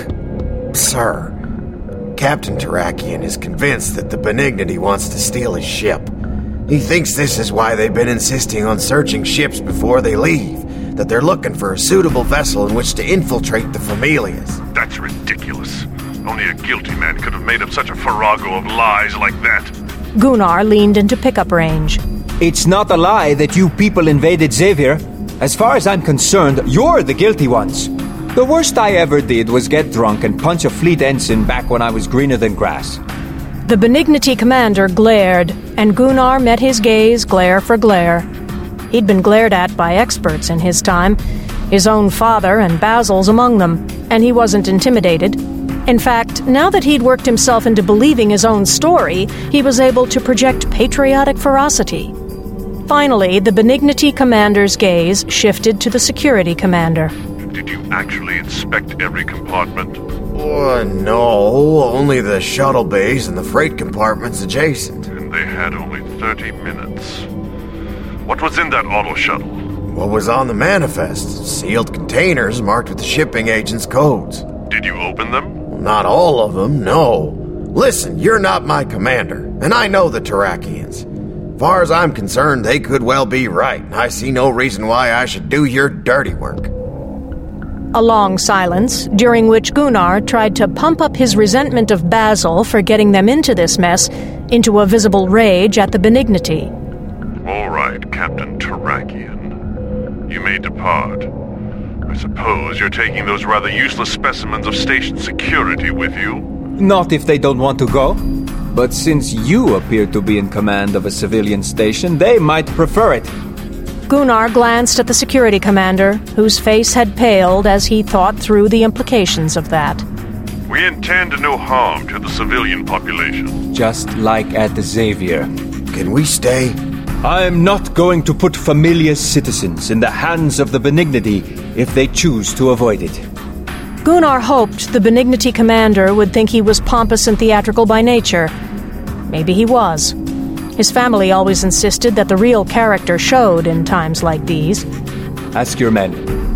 sir. Captain Terrakian is convinced that the Benignity wants to steal his ship. He thinks this is why they've been insisting on searching ships before they leave, that they're looking for a suitable vessel in which to infiltrate the Familias.
That's ridiculous. Only a guilty man could have made up such a farrago of lies like that.
Gunnar leaned into pickup range.
It's not a lie that you people invaded Xavier. As far as I'm concerned, you're the guilty ones. The worst I ever did was get drunk and punch a fleet ensign back when I was greener than grass.
The Benignity commander glared, and Gunnar met his gaze glare for glare. He'd been glared at by experts in his time, his own father and Basil's among them, and he wasn't intimidated. In fact, now that he'd worked himself into believing his own story, he was able to project patriotic ferocity. Finally, the Benignity commander's gaze shifted to the security commander.
Did you actually inspect every compartment?
Uh, no, only the shuttle bays and the freight compartments adjacent.
And they had only thirty minutes. What was in that auto shuttle?
What was on the manifest? Sealed containers marked with the shipping agent's codes.
Did you open them?
Not all of them, no. Listen, you're not my commander, and I know the Terrakians. If far as I'm concerned, they could well be right. I see no reason why I should do your dirty work.
A long silence, during which Gunnar tried to pump up his resentment of Basil for getting them into this mess into a visible rage at the Benignity.
All right, Captain Terrakian. You may depart. I suppose you're taking those rather useless specimens of station security with you?
Not if they don't want to go. But since you appear to be in command of a civilian station, they might prefer it.
Gunnar glanced at the security commander, whose face had paled as he thought through the implications of that.
We intend no harm to the civilian population.
Just like at Xavier.
Can we stay?
I'm not going to put familiar citizens in the hands of the Benignity if they choose to avoid it.
Gunnar hoped the Benignity commander would think he was pompous and theatrical by nature. Maybe he was. His family always insisted that the real character showed in times like these.
Ask your men.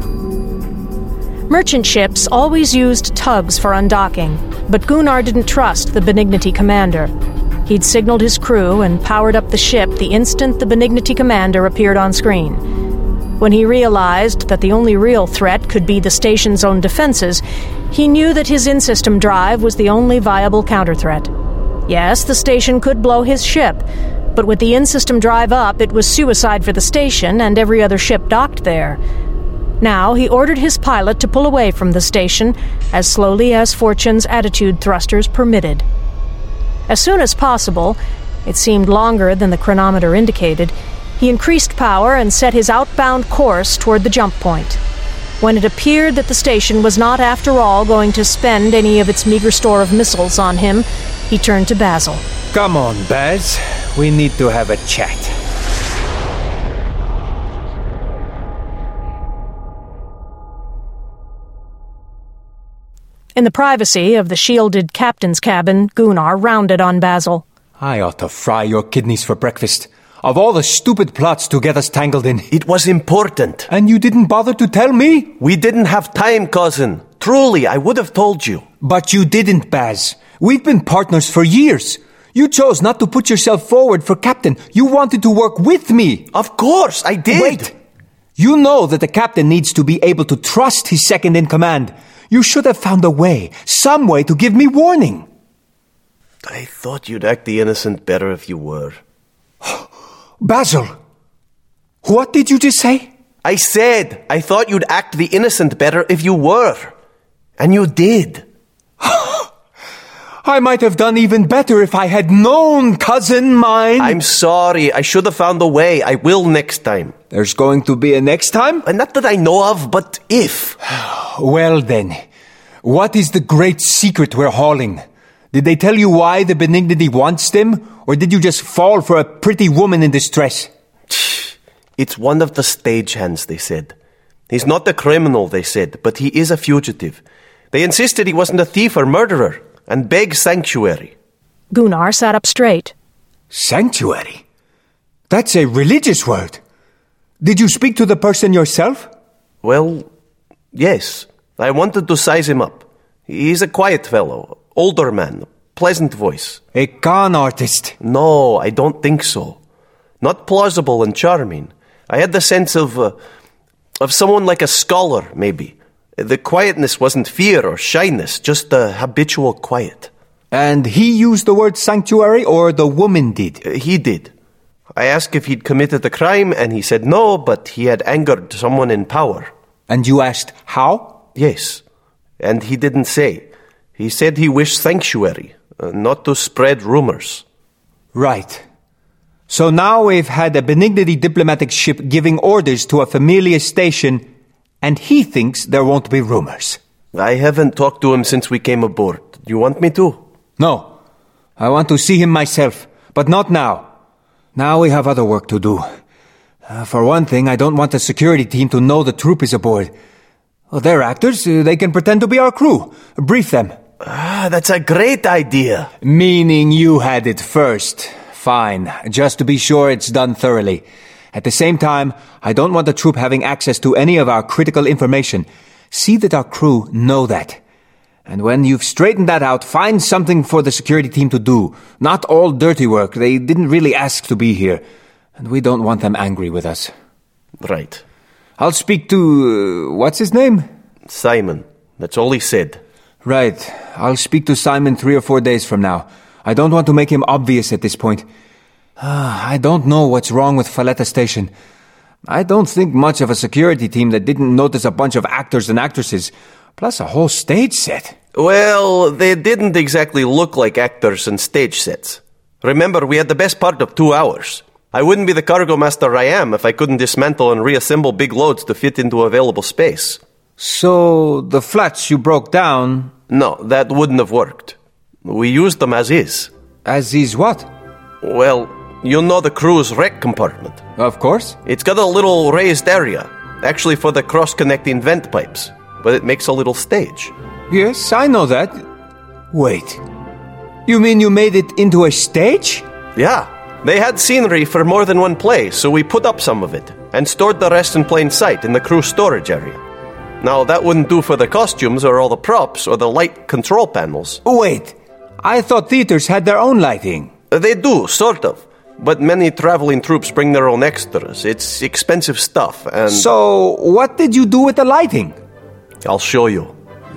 Merchant ships always used tugs for undocking, but Gunnar didn't trust the Benignity commander. He'd signaled his crew and powered up the ship the instant the Benignity commander appeared on screen. When he realized that the only real threat could be the station's own defenses, he knew that his in-system drive was the only viable counter-threat. Yes, the station could blow his ship, but with the in-system drive up, it was suicide for the station and every other ship docked there. Now he ordered his pilot to pull away from the station as slowly as Fortune's attitude thrusters permitted. As soon as possible, it seemed longer than the chronometer indicated, he increased power and set his outbound course toward the jump point. When it appeared that the station was not after all going to spend any of its meager store of missiles on him, he turned to Basil.
Come on, Baz. We need to have a chat.
In the privacy of the shielded captain's cabin, Gunnar rounded on Basil.
I ought to fry your kidneys for breakfast. Of all the stupid plots to get us tangled in.
It was important.
And you didn't bother to tell me?
We didn't have time, cousin. Truly, I would have told you.
But you didn't, Baz. We've been partners for years. You chose not to put yourself forward for captain. You wanted to work with me.
Of course, I did.
Wait. You know that the captain needs to be able to trust his second in command. You should have found a way, some way to give me warning.
I thought you'd act the innocent better if you were.
Basil, what did you just say?
I said I thought you'd act the innocent better if you were. And you did.
I might have done even better if I had known, cousin mine.
I'm sorry. I should have found a way. I will next time.
There's going to be a next time?
Uh, not that I know of, but if.
Well then, what is the great secret we're hauling? Did they tell you why the Benignity wants them? Or did you just fall for a pretty woman in distress?
It's one of the stagehands, they said. He's not a criminal, they said, but he is a fugitive. They insisted he wasn't a thief or murderer, and begged sanctuary.
Gunnar sat up straight.
Sanctuary? That's a religious word. Did you speak to the person yourself?
Well, yes. I wanted to size him up. He's a quiet fellow, older man, pleasant voice.
A con artist?
No, I don't think so. Not plausible and charming. I had the sense of, uh, of someone like a scholar, maybe. The quietness wasn't fear or shyness, just a habitual quiet.
And he used the word sanctuary, or the woman did?
Uh, he did. I asked if he'd committed a crime, and he said no, but he had angered someone in power.
And you asked how?
Yes. And he didn't say. He said he wished sanctuary, uh, not to spread rumors.
Right. So now we've had a Benignity diplomatic ship giving orders to a familiar station, and he thinks there won't be rumors.
I haven't talked to him since we came aboard. You want me to?
No. I want to see him myself, but not now. Now we have other work to do. Uh, for one thing, I don't want the security team to know the troop is aboard. Well, they're actors. Uh, they can pretend to be our crew. Brief them.
Ah, that's a great idea.
Meaning you had it first. Fine. Just to be sure it's done thoroughly. At the same time, I don't want the troop having access to any of our critical information. See that our crew know that. And when you've straightened that out, find something for the security team to do. Not all dirty work. They didn't really ask to be here. And we don't want them angry with us.
Right.
I'll speak to... Uh, what's his name?
Simon. That's all he said.
Right. I'll speak to Simon three or four days from now. I don't want to make him obvious at this point. Uh, I don't know what's wrong with Faletta Station. I don't think much of a security team that didn't notice a bunch of actors and actresses, plus a whole stage set.
Well, they didn't exactly look like actors and stage sets. Remember, we had the best part of two hours. I wouldn't be the cargo master I am if I couldn't dismantle and reassemble big loads to fit into available space.
So, the flats you broke down...
No, that wouldn't have worked. We used them as is.
As is what?
Well, you know the crew's rec compartment.
Of course.
It's got a little raised area, actually for the cross-connecting vent pipes, but it makes a little stage.
Yes, I know that. Wait. You mean you made it into a stage?
Yeah. They had scenery for more than one play, so we put up some of it, and stored the rest in plain sight in the crew storage area. Now, that wouldn't do for the costumes, or all the props, or the light control panels.
Wait. I thought theaters had their own lighting.
They do, sort of. But many traveling troops bring their own extras. It's expensive stuff, and...
So, what did you do with the lighting?
I'll show you.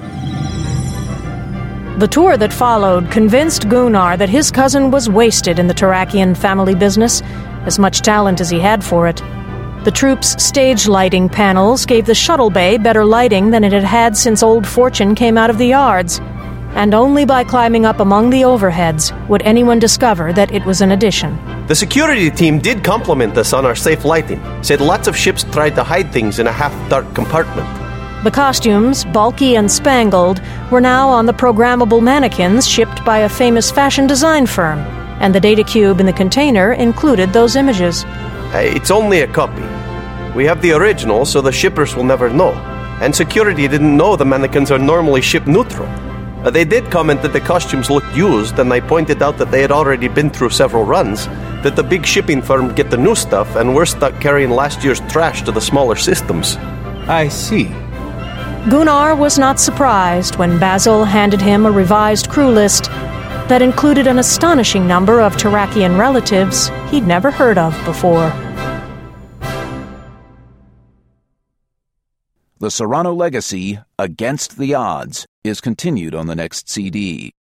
The tour that followed convinced Gunnar that his cousin was wasted in the Terrakian family business, as much talent as he had for it. The troop's stage lighting panels gave the shuttle bay better lighting than it had had since Old Fortune came out of the yards, and only by climbing up among the overheads would anyone discover that it was an addition.
The security team did compliment us on our safe lighting, said lots of ships tried to hide things in a half-dark compartment.
The costumes, bulky and spangled, were now on the programmable mannequins shipped by a famous fashion design firm, and the data cube in the container included those images.
It's only a copy. We have the original, so the shippers will never know. And security didn't know the mannequins are normally ship neutral. Uh, they did comment that the costumes looked used, and I pointed out that they had already been through several runs, that the big shipping firm get the new stuff, and we're stuck carrying last year's trash to the smaller systems.
I see.
Gunnar was not surprised when Basil handed him a revised crew list that included an astonishing number of Terrakian relatives he'd never heard of before.
The Serrano Legacy, Against the Odds, is continued on the next C D.